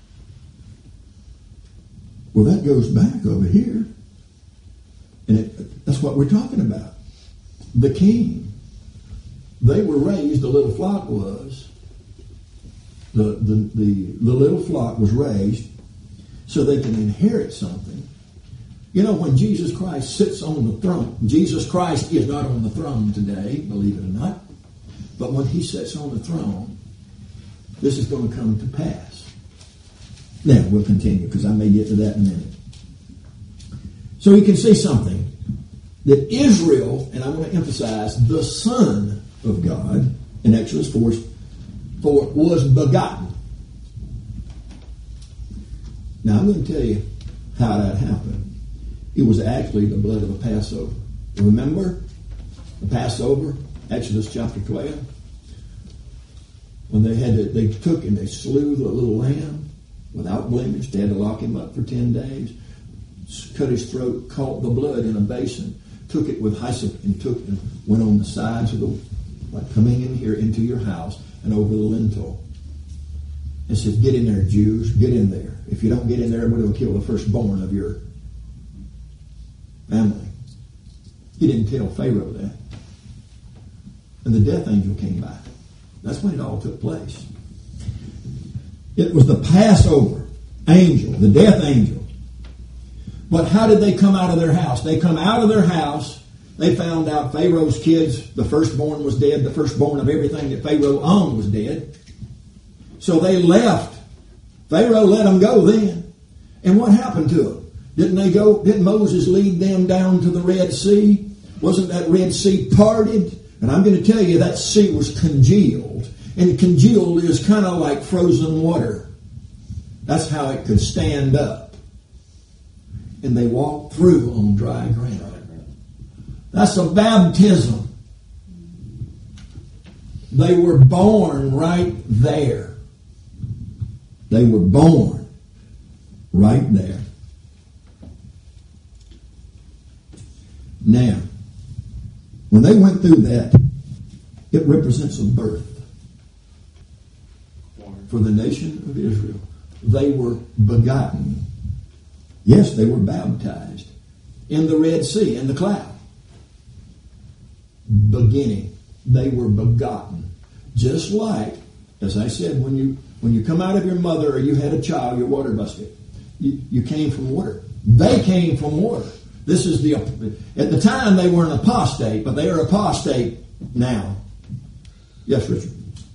Well, that goes back over here. And it, that's what we're talking about. The king. They were raised, the little flock was. The, the, the, the little flock was raised so they can inherit something. You know, when Jesus Christ sits on the throne, Jesus Christ is not on the throne today, believe it or not. But when he sits on the throne, this is going to come to pass. Now, we'll continue because I may get to that in a minute. So you can see something. That Israel, and I want to emphasize, the Son of God, in Exodus four, four was begotten. Now, I'm going to tell you how that happened. It was actually the blood of a Passover. Remember the Passover, Exodus chapter twelve? When they had to, they took and they slew the little lamb without blemish. They had to lock him up for ten days, cut his throat, caught the blood in a basin, took it with hyssop and took and went on the sides of the, like coming in here into your house and over the lintel. And said, get in there, Jews, get in there. If you don't get in there, we're going to kill the firstborn of your family. He didn't tell Pharaoh that. And the death angel came by. That's when it all took place. It was the Passover angel, the death angel. But how did they come out of their house? They come out of their house. They found out Pharaoh's kids, the firstborn was dead. The firstborn of everything that Pharaoh owned was dead. So they left. Pharaoh let them go then. And what happened to them? Didn't they go? Didn't Moses lead them down to the Red Sea? Wasn't that Red Sea parted? And I'm going to tell you that sea was congealed. And congealed is kind of like frozen water. That's how it could stand up. And they walked through on dry ground. That's a baptism. They were born right there. They were born right there. Now, when they went through that, it represents a birth for the nation of Israel. They were begotten. Yes, they were baptized in the Red Sea, in the cloud. Beginning. They were begotten. Just like, as I said, when you when you come out of your mother or you had a child, your water busted. You, you came from water. They came from water. This is the, at the time they were an apostate, but they are apostate now. Yes, Richard.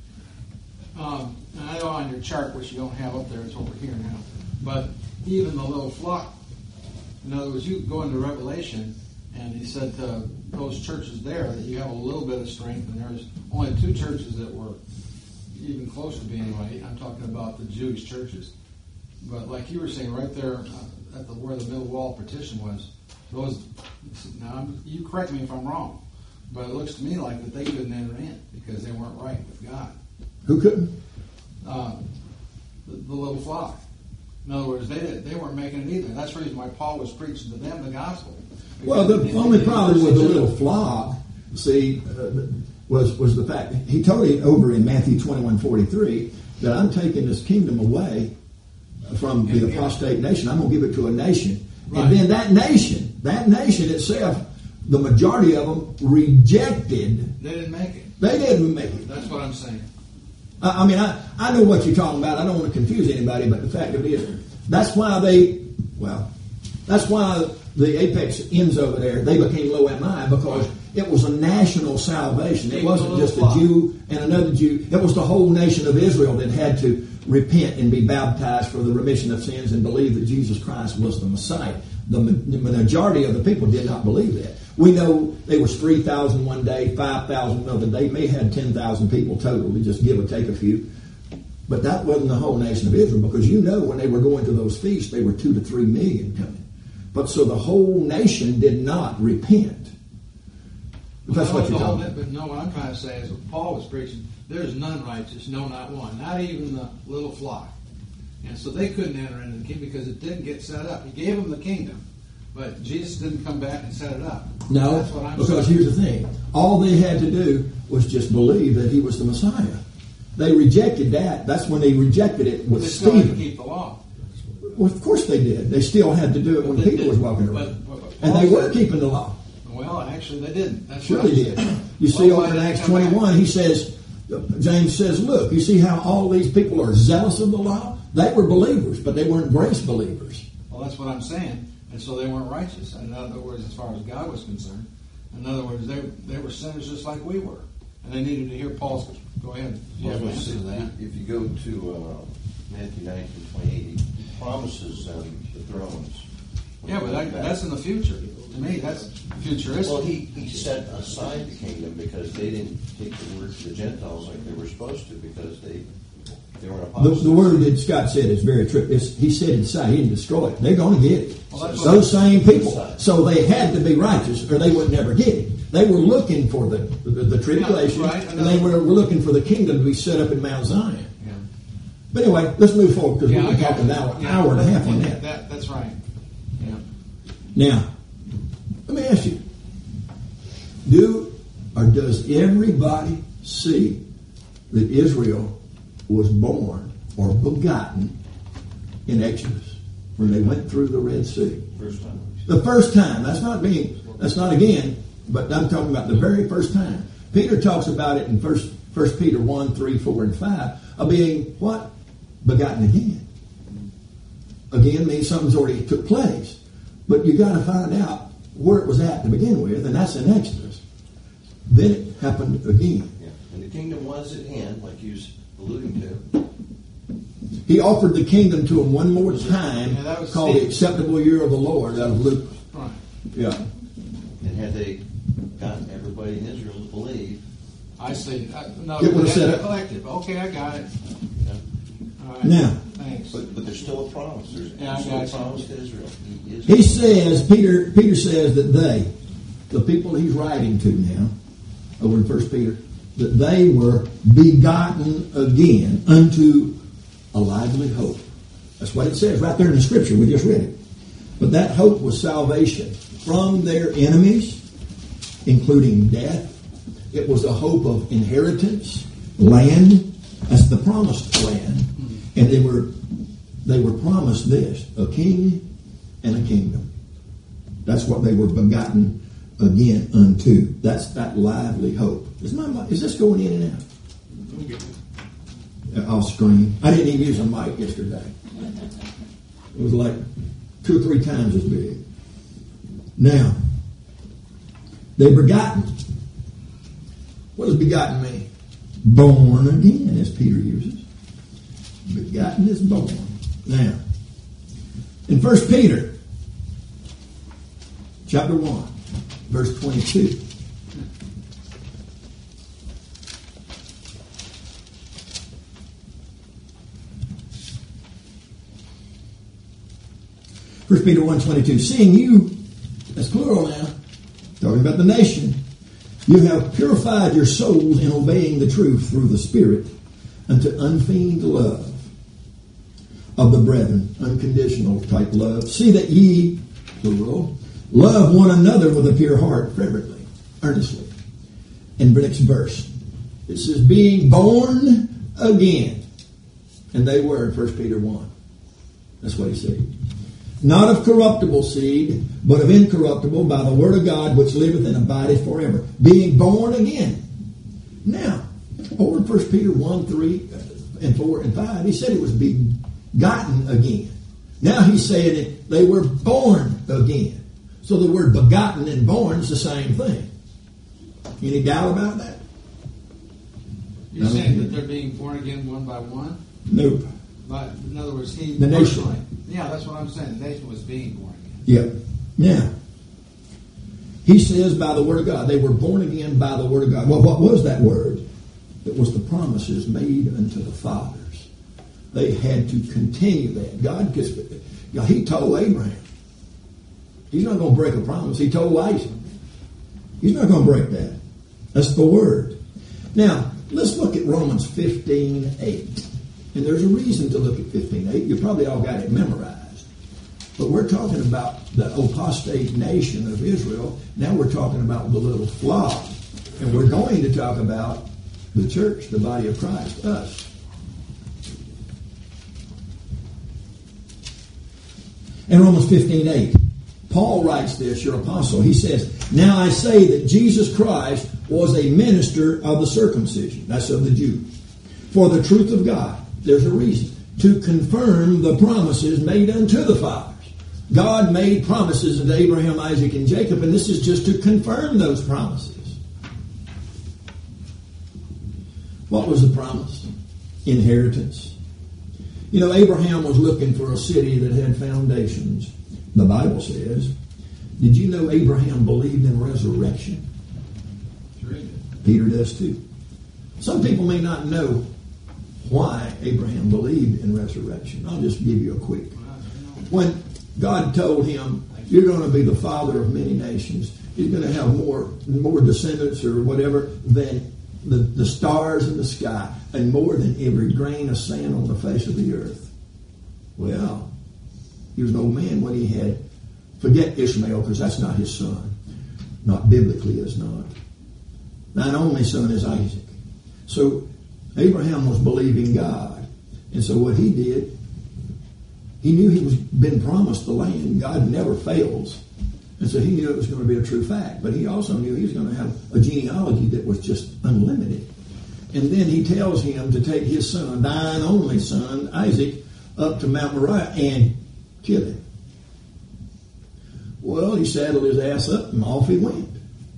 Um, and I know on your chart, which you don't have up there, it's over here now, but even the little flock, in other words, you go into Revelation, and he said to those churches there that you have a little bit of strength, and there's only two churches that were even close to being right. I'm talking about the Jewish churches. But like you were saying, right there uh, at the where the middle wall partition was, those. Now I'm, you correct me if I'm wrong, but it looks to me like that they couldn't enter in because they weren't right with God. Who couldn't? Uh, the, the little flock. In other words, they they weren't making it either. That's the reason why Paul was preaching to them the gospel. Well, the only problem with the little flock, see, uh, was was the fact he told it over in Matthew twenty-one forty-three that I'm taking this kingdom away from the apostate nation. I'm going to give it to a nation. Right. And then that nation, that nation itself, the majority of them rejected. They didn't make it. They didn't make it. That's what I'm saying. I, I mean, I, I know what you're talking about. I don't want to confuse anybody, but the fact of it is, that's why they, well, that's why the Apex ends over there, they became Lo Ami, because it was a national salvation. It wasn't just a Jew and another Jew. It was the whole nation of Israel that had to repent and be baptized for the remission of sins and believe that Jesus Christ was the Messiah. The majority of the people did not believe that. We know there was three thousand one day, five thousand another day. May have had ten thousand people total, to just give or take a few. But that wasn't the whole nation of Israel, because you know when they were going to those feasts, they were two to three million coming. But so the whole nation did not repent. If that's well, what you're talking about. But no, what I'm trying to say is what Paul was preaching, there's none righteous, no, not one. Not even the little flock. And so they couldn't enter into the kingdom because it didn't get set up. He gave them the kingdom, but Jesus didn't come back and set it up. No, that's what I'm because saying. here's the thing. All they had to do was just believe that he was the Messiah. They rejected that. That's when they rejected it with they still had to Stephen. keep the law. Well, of course they did. They still had to do it when But they people was didn't. walking around. But- but and Paul they were said- keeping the law. Well, actually, they didn't. That's Sure what they I'm did. saying. You see Well, over in why did Acts they come back? twenty-one, he says, James says, look, you see how all these people are zealous of the law? They were believers, but they weren't grace believers. Well, that's what I'm saying. And so they weren't righteous. In other words, as far as God was concerned. In other words, they they were sinners just like we were. And they needed to hear Paul's... Go ahead. You have an answer to that. If you go to uh, Matthew nineteen twenty-eight, he promises them the thrones. Yeah, but that, that's in the future. To me, that's futuristic. Well, he, he set aside the kingdom because they didn't take the word to the Gentiles like they were supposed to, because they they were The, apostates. the word that Scott said is very true. It's, he said inside, he didn't destroy it. They're going to get it. Well, that's Those what- same people. So they had to be righteous or they would never get it. They were looking for the, the, the tribulation, Yeah, right. and they were, were looking for the kingdom to be set up in Mount Zion. Yeah. But anyway, let's move forward, because Yeah, we've I been got talking an it. hour, Yeah. hour and a half on Yeah, that. that. That's right. Yeah. Now, let me ask you, do or does everybody see that Israel was born or begotten in Exodus when they went through the Red Sea? First time. The first time. That's not being, that's not again, but I'm talking about the very first time. Peter talks about it in First First Peter one, three, four, and five of being what? Begotten again. Again means something's already took place. But you got to find out where it was at to begin with, and that's in Exodus. Then it happened again. Yeah. And the kingdom was at hand, like he was alluding to. He offered the kingdom to him one more time, Yeah, that was called Steve. the acceptable year of the Lord. That was Luke. Right. Yeah. And had they gotten everybody in Israel to believe, I see. Uh, no, It was that's set up. collective. Okay, I got it. All right. Now, Thanks. But, but there's still a promise. There's Yeah, I still a got you. promise to Israel. He, is he says, Peter, Peter says that they, the people he's writing to now, over in First Peter, that they were begotten again unto a lively hope. That's what it says right there in the scripture. We just read it. But that hope was salvation from their enemies, including death. It was a hope of inheritance, land. That's the promised land. And they were they were promised this, a king and a kingdom. That's what they were begotten again unto. That's that lively hope. Is my is this going in and out? I'll scream. I didn't even use a mic yesterday. It was like two or three times as big. Now, they were begotten. What does begotten mean? Born again, as Peter uses. Begotten is born. Now, in First Peter, chapter one, verse twenty-two. First Peter one twenty-two. Seeing you, that's plural now, talking about the nation, you have purified your souls in obeying the truth through the Spirit unto unfeigned love of the brethren, unconditional type love. See that ye, plural, love one another with a pure heart, fervently, earnestly. In the next verse, it says, being born again. And they were in First Peter one. That's what he said. Not of corruptible seed, but of incorruptible, by the word of God, which liveth and abideth forever. Being born again. Now, over in First Peter one, three, and four, and five, he said it was begotten again. Now he's saying it, they were born again. So the word begotten and born is the same thing. Any doubt about that? You're No. saying that they're being born again one by one? Nope. But in other words, he The nation. personally- Yeah, that's what I'm saying. The nation was being born again. Yep. Now, he says by the word of God. They were born again by the word of God. Well, what was that word? It was the promises made unto the fathers. They had to continue that. God, God he told Abraham. He's not going to break a promise. He told Isaac. He's not going to break that. That's the word. Now, let's look at Romans fifteen eight. And there's a reason to look at fifteen eight. You probably all got it memorized. But we're talking about the apostate nation of Israel. Now we're talking about the little flock. And we're going to talk about the church, the body of Christ, us. In Romans fifteen eight, Paul writes this, your apostle. He says, now I say that Jesus Christ was a minister of the circumcision. That's of the Jews. For the truth of God. There's a reason. To confirm the promises made unto the fathers. God made promises unto Abraham, Isaac, and Jacob, and this is just to confirm those promises. What was the promise? Inheritance. You know, Abraham was looking for a city that had foundations. The Bible says. Did you know Abraham believed in resurrection? Sure he did. Peter does too. Some people may not know why Abraham believed in resurrection. I'll just give you a quick. When God told him, you're going to be the father of many nations, you're going to have more more descendants or whatever than the, the stars in the sky and more than every grain of sand on the face of the earth. Well, he was an old man when he had, forget Ishmael because that's not his son. Not biblically is not. Thine only son is Isaac. So Abraham was believing God. And so what he did, he knew he was been promised the land. God never fails. And so he knew it was going to be a true fact. But he also knew he was going to have a genealogy that was just unlimited. And then he tells him to take his son, thine only son, Isaac, up to Mount Moriah and kill him. Well, he saddled his ass up and off he went.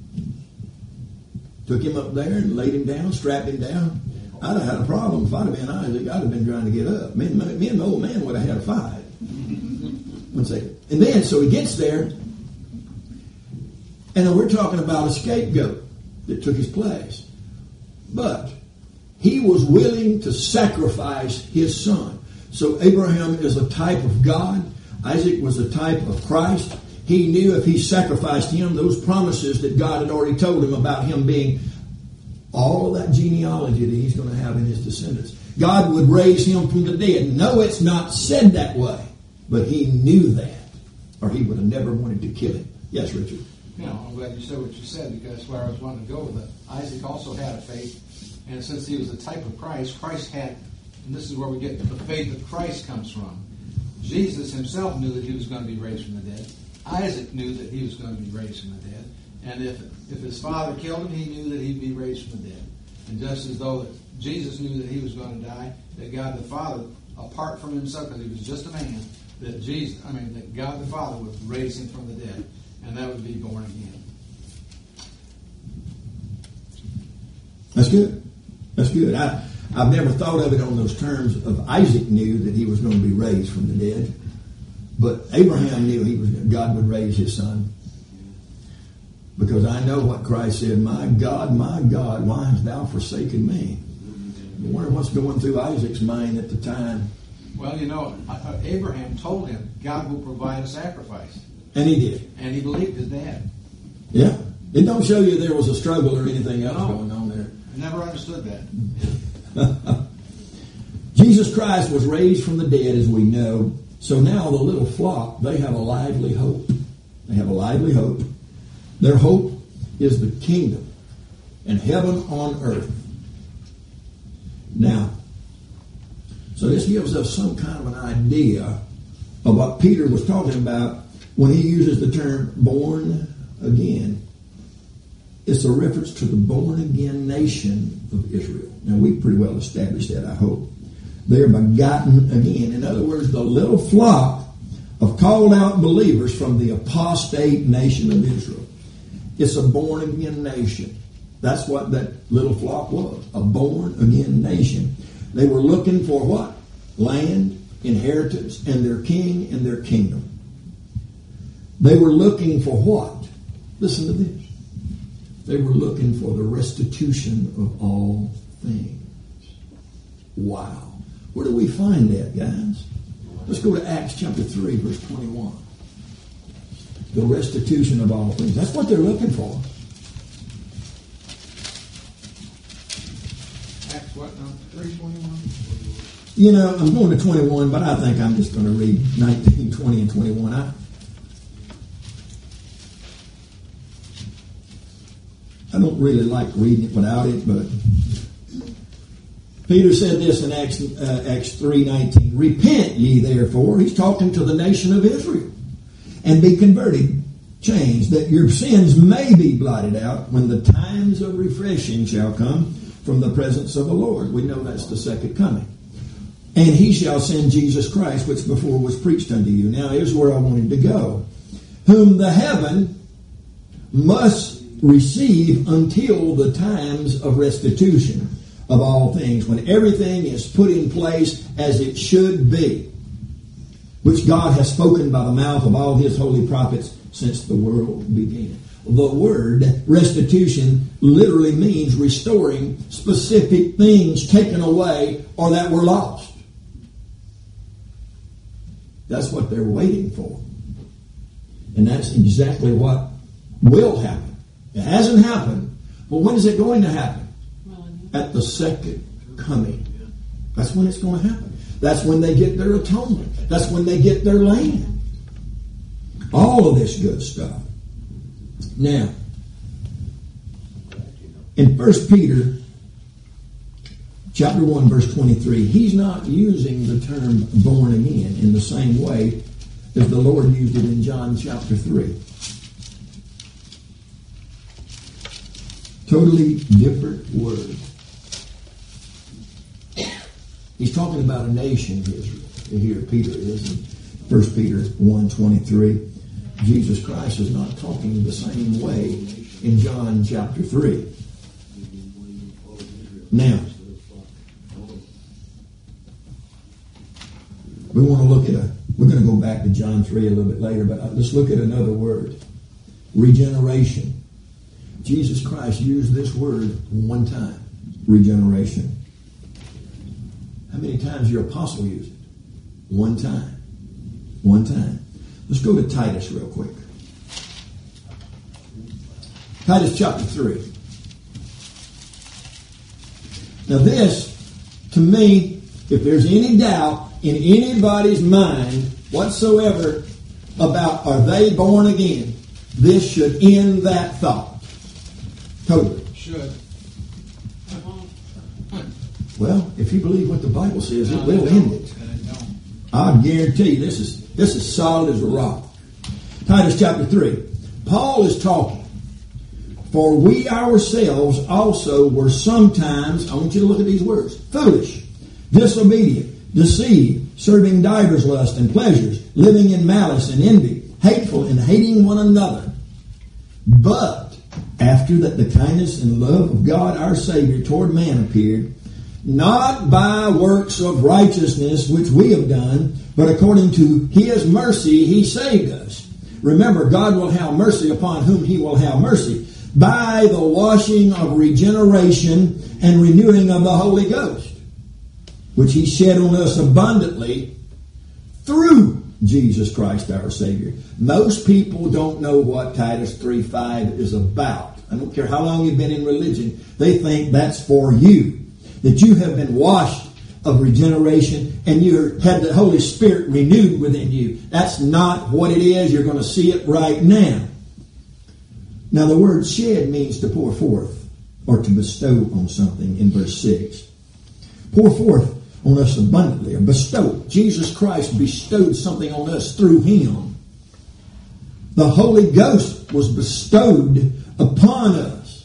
Took him up there and laid him down, strapped him down. I'd have had a problem if I'd have been Isaac. I'd have been trying to get up. Me, me and the old man would have had a fight. One second. And then, so he gets there, and then we're talking about a scapegoat that took his place. but he was willing to sacrifice his son. So Abraham is a type of God. Isaac was a type of Christ. He knew if he sacrificed him, those promises that God had already told him about him being all of that genealogy that he's going to have in his descendants. God would raise him from the dead. No, it's not said that way, but he knew that, or he would have never wanted to kill him. Yes, Richard? You know, I'm glad you said what you said, because that's where I was wanting to go with it. Isaac also had a faith, and since he was a type of Christ, Christ had, and this is where we get the faith that Christ comes from. Jesus himself knew that he was going to be raised from the dead. Isaac knew that he was going to be raised from the dead. And if if his father killed him, he knew that he'd be raised from the dead. And just as though Jesus knew that he was going to die, that God the Father, apart from himself, because he was just a man, that Jesus, I mean, that God the Father would raise him from the dead, and that would be born again. That's good. That's good. I, I've never thought of it on those terms of Isaac knew that he was going to be raised from the dead, but Abraham knew he was God would raise his son. Because I know what Christ said, my God, my God, why hast thou forsaken me? I wonder what's going through Isaac's mind at the time. Well, you know, Abraham told him, God will provide a sacrifice. And he did. And he believed his dad. Yeah. It don't show you there was a struggle or anything else No. going on there. I never understood that. Jesus Christ was raised from the dead, as we know. So now the little flock, they have a lively hope. They have a lively hope. Their hope is the kingdom and heaven on earth. Now, so this gives us some kind of an idea of what Peter was talking about when he uses the term born again. It's a reference to the born again nation of Israel. Now, we've pretty well established that, I hope. They are begotten again. In other words, the little flock of called out believers from the apostate nation of Israel. It's a born again nation. That's what that little flock was, a born again nation. They were looking for what? Land, inheritance, and their king and their kingdom. They were looking for what? Listen to this. They were looking for the restitution of all things. Wow. Where do we find that, guys? Let's go to Acts chapter three, verse twenty-one. The restitution of all things. That's what they're looking for. Acts what now? three twenty-one? You know, I'm going to twenty-one, but I think I'm just going to read nineteen, twenty, and twenty-one. I, I don't really like reading it without it, but Peter said this in Acts, uh, Acts three nineteen. Repent ye therefore, he's talking to the nation of Israel, and be converted, changed, that your sins may be blotted out when the times of refreshing shall come from the presence of the Lord. We know that's the second coming. And he shall send Jesus Christ, which before was preached unto you. Now here's where I wanted to go. Whom the heaven must receive until the times of restitution of all things, when everything is put in place as it should be, which God has spoken by the mouth of all his holy prophets since the world began. The word restitution literally means restoring specific things taken away or that were lost. That's what they're waiting for. And that's exactly what will happen. It hasn't happened, but when is it going to happen? At the second coming. That's when it's going to happen. That's when they get their atonement. That's when they get their land. All of this good stuff. Now, in First Peter chapter one, verse twenty-three, he's not using the term born again in the same way as the Lord used it in John chapter three. Totally different word. He's talking about a nation, Israel. Here Peter is in First Peter one twenty-three. Jesus Christ is not talking the same way in John chapter three. Now, we want to look at a, we're going to go back to John three a little bit later, but let's look at another word. Regeneration. Jesus Christ used this word one time. regeneration. How many times your apostle used it? One time. One time. Let's go to Titus real quick. Titus chapter three. Now this, to me, if there's any doubt in anybody's mind whatsoever about are they born again, this should end that thought. Totally. Should. Well, if you believe what the Bible says, No, it will they end don't. it. They don't. I guarantee you this is this is solid as a rock. Titus chapter three. Paul is talking. For we ourselves also were sometimes, I want you to look at these words, foolish, disobedient, deceived, serving divers lusts and pleasures, living in malice and envy, hateful and hating one another. But after that the kindness and love of God our Savior toward man appeared, not by works of righteousness which we have done, but according to His mercy He saved us. Remember, God will have mercy upon whom He will have mercy, by the washing of regeneration and renewing of the Holy Ghost, which He shed on us abundantly through Jesus Christ our Savior. Most people don't know what Titus three five is about. I don't care how long you've been in religion. They think that's for you. That you have been washed of regeneration and you had the Holy Spirit renewed within you. That's not what it is. You're going to see it right now. Now the word shed means to pour forth or to bestow on something in verse six. Pour forth on us abundantly, or bestow. Jesus Christ bestowed something on us through Him. The Holy Ghost was bestowed upon us.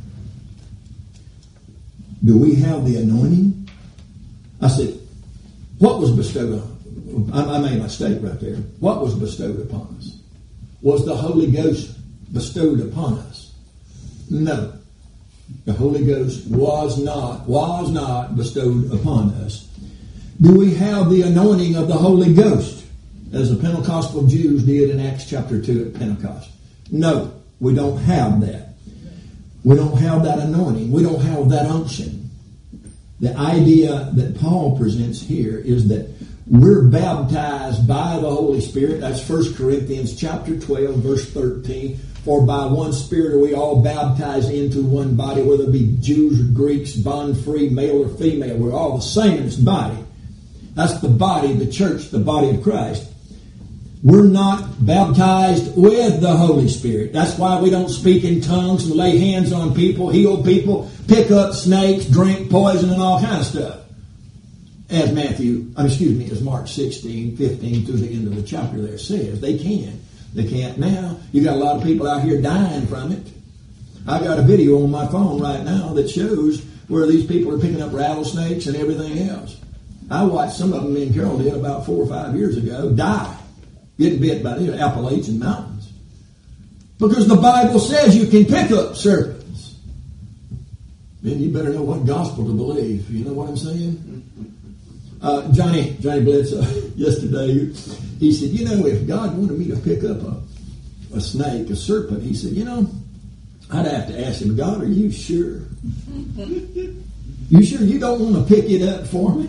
Do we have the anointing? I said, what was bestowed on? I made my mistake right there. What was bestowed upon us? Was the Holy Ghost bestowed upon us? No. The Holy Ghost was not, was not bestowed upon us. Do we have the anointing of the Holy Ghost as the Pentecostal Jews did in Acts chapter two at Pentecost? No, we don't have that. We don't have that anointing. We don't have that unction. The idea that Paul presents here is that we're baptized by the Holy Spirit. That's First Corinthians chapter twelve, verse thirteen. For by one Spirit are we all baptized into one body, whether it be Jews or Greeks, bond free, male or female. We're all the same in this body. That's the body, the church, the body of Christ. We're not baptized with the Holy Spirit. That's why we don't speak in tongues and lay hands on people, heal people, pick up snakes, drink poison, and all kind of stuff. As Matthew, I mean, excuse me, as Mark sixteen, fifteen through the end of the chapter there says, they can. They can't now. You got a lot of people out here dying from it. I got a video on my phone right now that shows where these people are picking up rattlesnakes and everything else. I watched some of them, me and Carol did about four or five years ago, die, getting bit by the Appalachian Mountains. Because the Bible says you can pick up serpents. Then you better know what gospel to believe. You know what I'm saying? Uh, Johnny Johnny Bledsoe yesterday, he said, you know, if God wanted me to pick up a, a snake, a serpent, he said, you know, I'd have to ask him, God, are you sure? You sure you don't want to pick it up for me?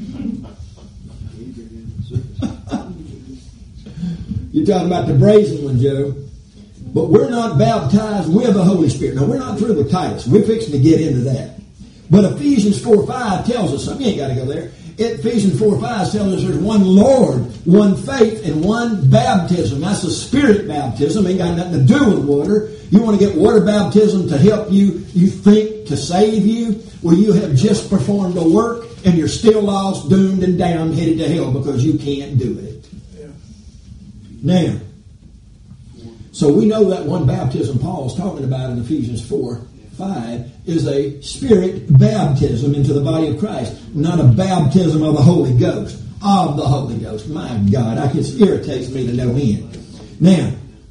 You're talking about the brazen one, Joe. But we're not baptized with the Holy Spirit. Now, we're not through with Titus. We're fixing to get into that. But Ephesians four five tells us something. You ain't got to go there. Ephesians four five tells us there's one Lord, one faith, and one baptism. That's a spirit baptism. Ain't got nothing to do with water. You want to get water baptism to help you, you think, to save you? Well, you have just performed a work and you're still lost, doomed, and damned, headed to hell because you can't do it. Yeah. Now, so we know that one baptism Paul is talking about in Ephesians four five is a spirit baptism into the body of Christ, not a baptism of the Holy Ghost, of the Holy Ghost. My God, I it irritates me to no end. Now,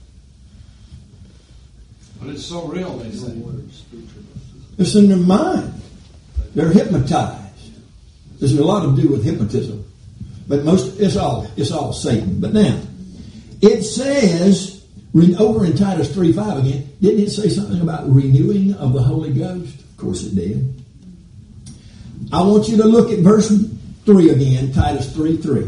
but it's so real, they say. it's in their mind. They're hypnotized. There's a lot to do with hypnotism, but most it's all it's all Satan. But now, it says. Over in Titus three five again, didn't it say something about renewing of the Holy Ghost? Of course it did. I want you to look at verse three again, Titus three three.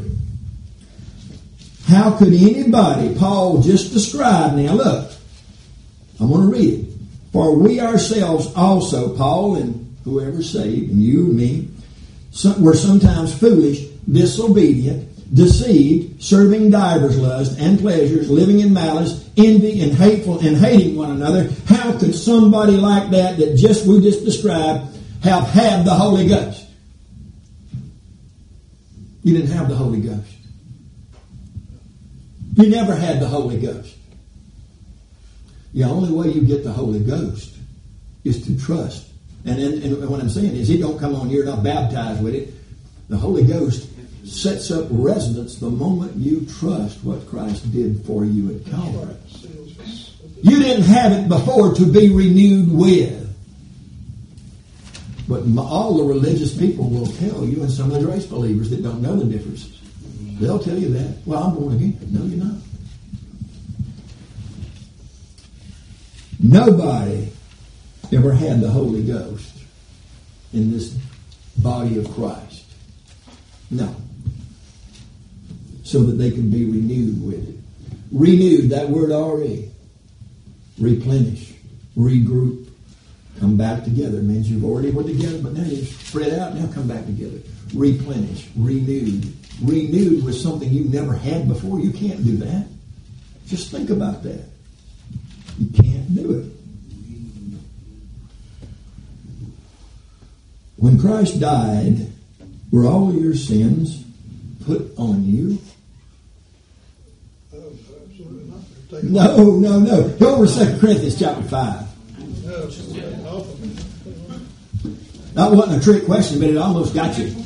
How could anybody, Paul just described, now look, I'm going to read it. For we ourselves also, Paul and whoever's saved, and you and me, some, were sometimes foolish, disobedient, deceived, serving divers lusts and pleasures, living in malice, envy, and hateful, and hating one another. How could somebody like that, that just we just described, have had the Holy Ghost? You didn't have the Holy Ghost. You never had the Holy Ghost. The only way you get the Holy Ghost is to trust. And, and, and what I'm saying is, it don't come on, you're not baptized with it. The Holy Ghost sets up residence the moment you trust what Christ did for you at Calvary. You didn't have it before to be renewed with. But all the religious people will tell you, and some of the grace believers that don't know the differences, they'll tell you that. Well, I'm born again. No, you're not. Nobody ever had the Holy Ghost in this body of Christ. No. So that they can be renewed with it. Renewed, that word already. Replenish. Regroup. Come back together. It means you've already were together, but now you've spread out. Now come back together. Replenish. Renewed. Renewed with something you never had before. You can't do that. Just think about that. You can't do it. When Christ died, were all your sins put on you? No, no, no. Go over to Second Corinthians chapter five. That wasn't a trick question, but it almost got you.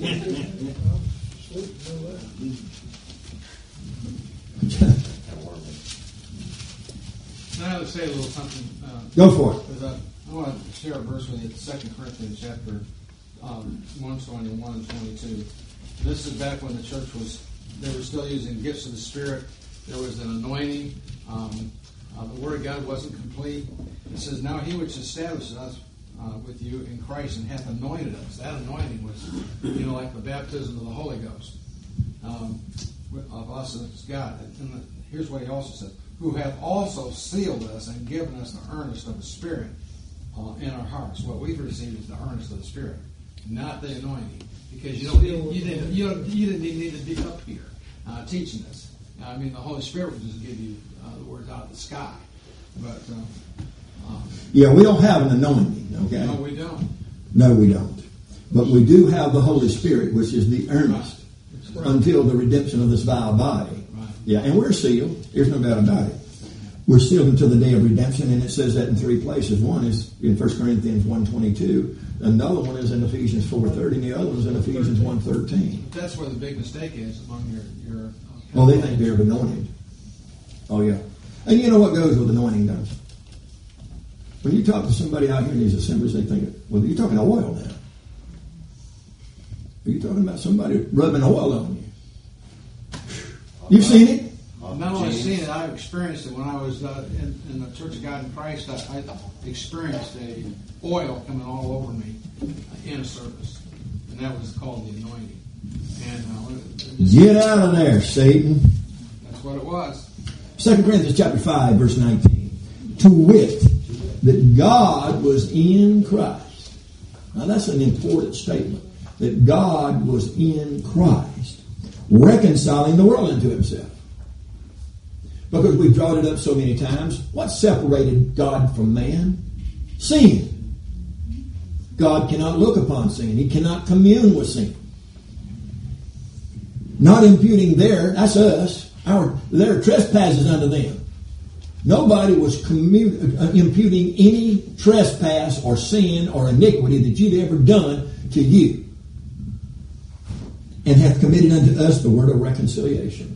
I have to say a little something. Uh, Go for it. Because I, I want to share a verse with you. Second Corinthians chapter um, one, starting one and twenty-two. This is back when the church was, they were still using gifts of the Spirit. There was an anointing. Um, uh, the Word of God wasn't complete. It says, now he which establishes us uh, with you in Christ and hath anointed us. That anointing was, you know, like the baptism of the Holy Ghost. Um, of us as God. And the, here's what he also said. Who have also sealed us and given us the earnest of the Spirit uh, in our hearts. What we've received is the earnest of the Spirit, not the anointing. Because you don't, you, you didn't, you don't, you didn't even need to be up here uh, teaching us. I mean, the Holy Spirit would just give you uh, the words out of the sky. But uh, um, yeah, we don't have an anointing. Okay. No, we don't. No, we don't. But we do have the Holy Spirit, which is the earnest right. until the redemption of this vile body. Right. Yeah, and we're sealed. There's no doubt about it. We're sealed until the day of redemption, and it says that in three places. One is in First Corinthians one twenty-two. Another one is in Ephesians four thirty, and the other one is in Ephesians one thirteen. That's where the big mistake is among your... your uh, well, they think they're anointed. Oh, yeah. And you know what goes with anointing does? When you talk to somebody out here in these assemblies, they think, well, you're talking oil now. Are you talking about somebody rubbing oil on you? You've seen it? I've not only seen it, I've experienced it. When I was uh, in, in the Church of God in Christ, I, I experienced a oil coming all over me in a service. And that was called the anointing. And uh, just, Get out of there, Satan. That's what it was. Second Corinthians chapter five, verse nineteen. To wit, that God was in Christ. Now that's an important statement. That God was in Christ, reconciling the world unto himself. Because we've drawn it up so many times. What separated God from man? Sin. God cannot look upon sin. He cannot commune with sin. Not imputing their, that's us, our their trespasses unto them. Nobody was commun, uh, imputing any trespass or sin or iniquity that you'd ever done to you. And hath committed unto us the word of reconciliation.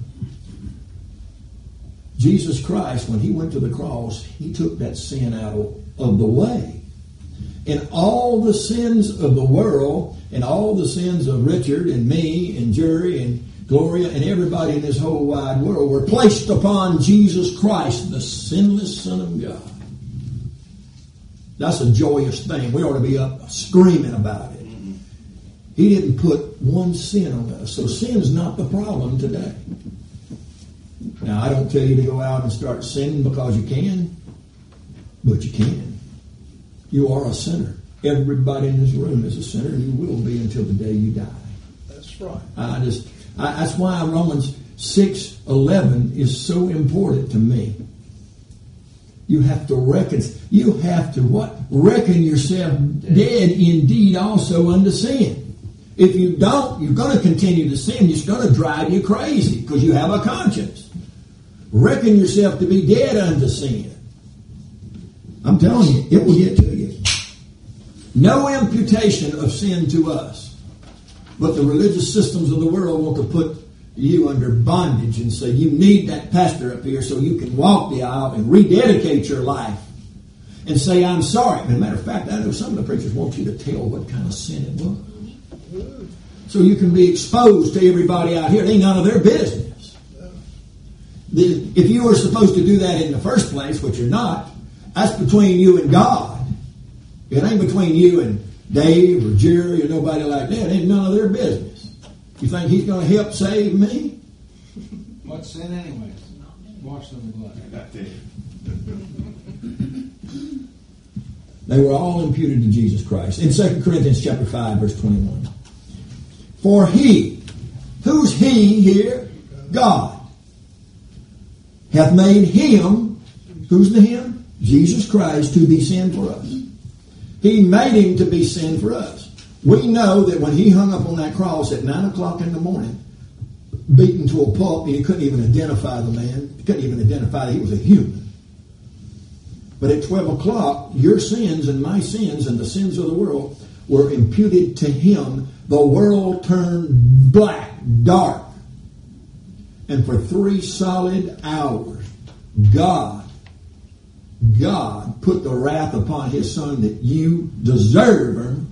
Jesus Christ, when he went to the cross, he took that sin out of the way. And all the sins of the world, and all the sins of Richard and me and Jerry and Gloria and everybody in this whole wide world were placed upon Jesus Christ, the sinless Son of God. That's a joyous thing. We ought to be up screaming about it. He didn't put one sin on us. So sin is not the problem today. Now, I don't tell you to go out and start sinning because you can, but you can. You are a sinner. Everybody in this room is a sinner, and you will be until the day you die. That's right. I just I, that's why Romans six eleven is so important to me. You have to reckon. You have to what? Reckon yourself dead indeed also unto sin. If you don't, you're going to continue to sin. It's going to drive you crazy because you have a conscience. Reckon yourself to be dead unto sin. I'm telling you, it will get to you. No imputation of sin to us. But the religious systems of the world want to put you under bondage and say you need that pastor up here so you can walk the aisle and rededicate your life and say, I'm sorry. As a matter of fact, I know some of the preachers want you to tell what kind of sin it was. So you can be exposed to everybody out here. It ain't none of their business. The, if you were supposed to do that in the first place, which you're not, that's between you and God. It ain't between you and Dave or Jerry or nobody like that. It ain't none of their business. You think he's going to help save me? What's sin anyway? Wash them in blood. I got that. They were all imputed to Jesus Christ. In Second Corinthians chapter five, verse twenty-one. For he, who's he here? God, hath made him, who's the him? Jesus Christ, to be sin for us. He made him to be sin for us. We know that when he hung up on that cross at nine o'clock in the morning, beaten to a pulp, and he couldn't even identify the man. He couldn't even identify that he was a human. But at twelve o'clock, your sins and my sins and the sins of the world were imputed to him. The world turned black, dark. And for three solid hours, God, God put the wrath upon his son that you deserve him.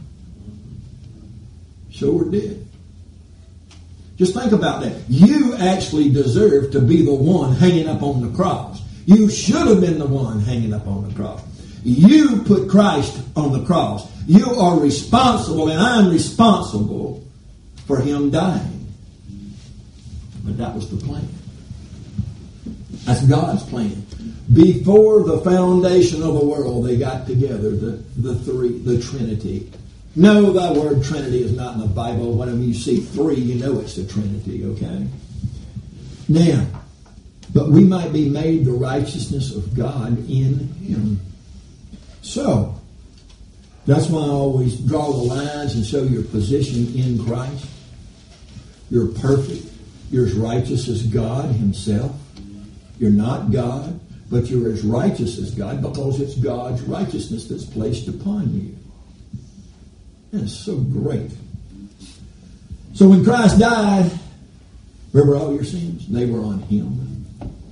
Sure did. Just think about that. You actually deserve to be the one hanging up on the cross. You should have been the one hanging up on the cross. You put Christ on the cross. You are responsible, and I'm responsible for him dying. But that was the plan. That's God's plan. Before the foundation of the world, they got together, the, the three, the Trinity. No, that word Trinity is not in the Bible. Whenever you see three, you know it's the Trinity, okay? Now, but we might be made the righteousness of God in him. So, that's why I always draw the lines and show your position in Christ. You're perfect. You're as righteous as God himself. You're not God, but you're as righteous as God because it's God's righteousness that's placed upon you. That's so great. So when Christ died, remember all your sins? They were on him.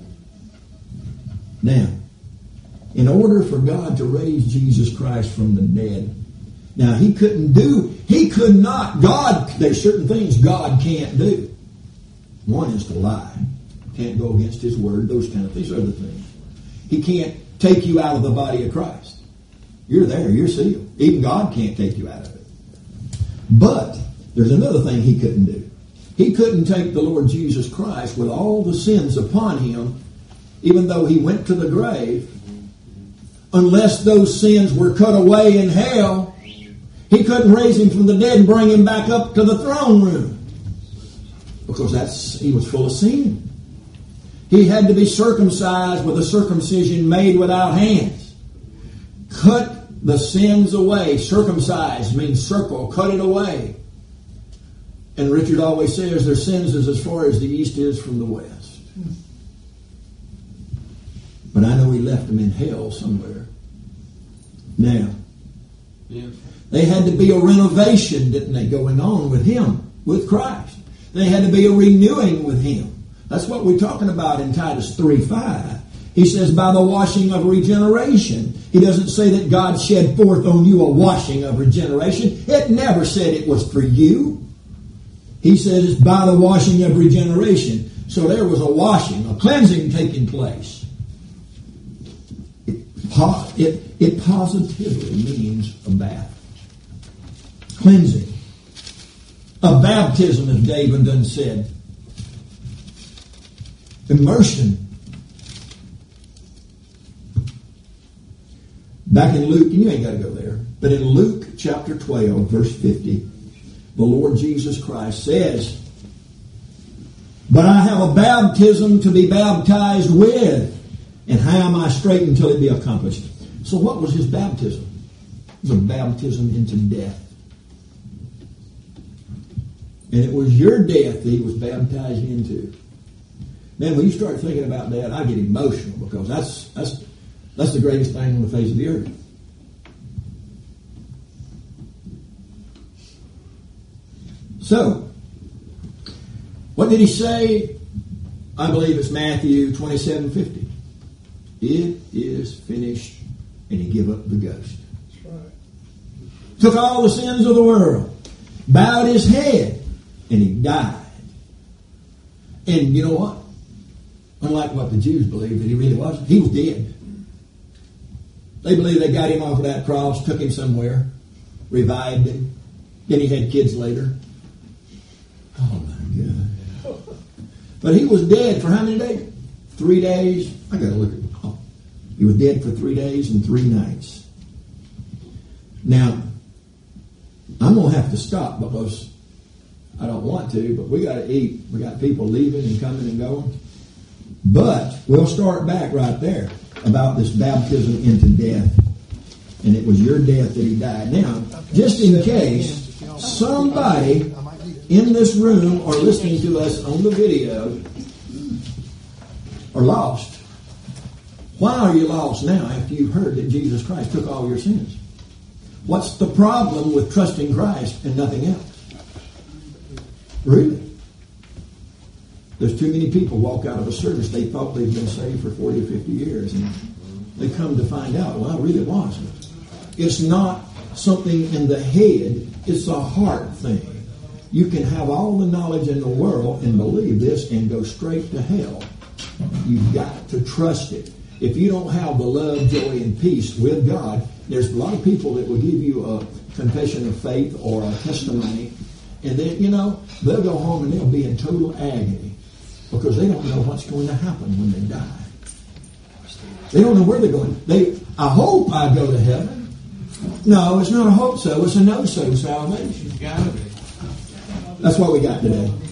Now, in order for God to raise Jesus Christ from the dead, now he couldn't do, he could not, God, there's certain things God can't do. One is to lie. Can't go against his word, those kind of things, other things. He can't take you out of the body of Christ. You're there, you're sealed. Even God can't take you out of it. But there's another thing he couldn't do. He couldn't take the Lord Jesus Christ with all the sins upon him, even though he went to the grave, unless those sins were cut away in hell. He couldn't raise him from the dead and bring him back up to the throne room, because that's he was full of sin. He had to be circumcised with a circumcision made without hands. Cut the sins away. Circumcised means circle, cut it away. And Richard always says their sins is as far as the east is from the west. But I know he left them in hell somewhere. Now, they had to be a renovation, didn't they, going on with him, with Christ. They had to be a renewing with him. That's what we're talking about in Titus three five. He says, by the washing of regeneration. He doesn't say that God shed forth on you a washing of regeneration. It never said it was for you. He says it's by the washing of regeneration. So there was a washing, a cleansing taking place. It, it, it positively means a bath. Cleansing. A baptism, as David done said. Immersion. Back in Luke, and you ain't got to go there, but in Luke chapter twelve, verse fifty, the Lord Jesus Christ says, "But I have a baptism to be baptized with, and how am I straight until it be accomplished?" So what was his baptism? It was a baptism into death. And it was your death that he was baptized into. Man, when you start thinking about that, I get emotional, because that's that's that's the greatest thing on the face of the earth. So, what did he say? I believe it's Matthew twenty-seven fifty. It is finished, and he gave up the ghost. That's right. Took all the sins of the world, bowed his head, and he died. And you know what? Unlike what the Jews believed that he really was, he was dead. They believe they got him off of that cross, took him somewhere, revived him. Then he had kids later. Oh my God. But he was dead for how many days? Three days. I got to look at it. Oh. He was dead for three days and three nights. Now, I'm going to have to stop because I don't want to, but we got to eat. We got people leaving and coming and going. But we'll start back right there about this baptism into death. And it was your death that he died. Now, just in case somebody in this room or listening to us on the video are lost, why are you lost now after you've heard that Jesus Christ took all your sins? What's the problem with trusting Christ and nothing else? Really? There's too many people walk out of a service, they thought they'd been saved for forty or fifty years, and they come to find out, well, it really wasn't. It's not something in the head, it's a heart thing. You can have all the knowledge in the world and believe this and go straight to hell. You've got to trust it. If you don't have the love, joy, and peace with God, there's a lot of people that will give you a confession of faith or a testimony, and then, you know, they'll go home and they'll be in total agony because they don't know what's going to happen when they die. They don't know where they're going. They, I hope I go to heaven. No, it's not a hope so. It's a no so salvation. Gotta be. That's what we got today.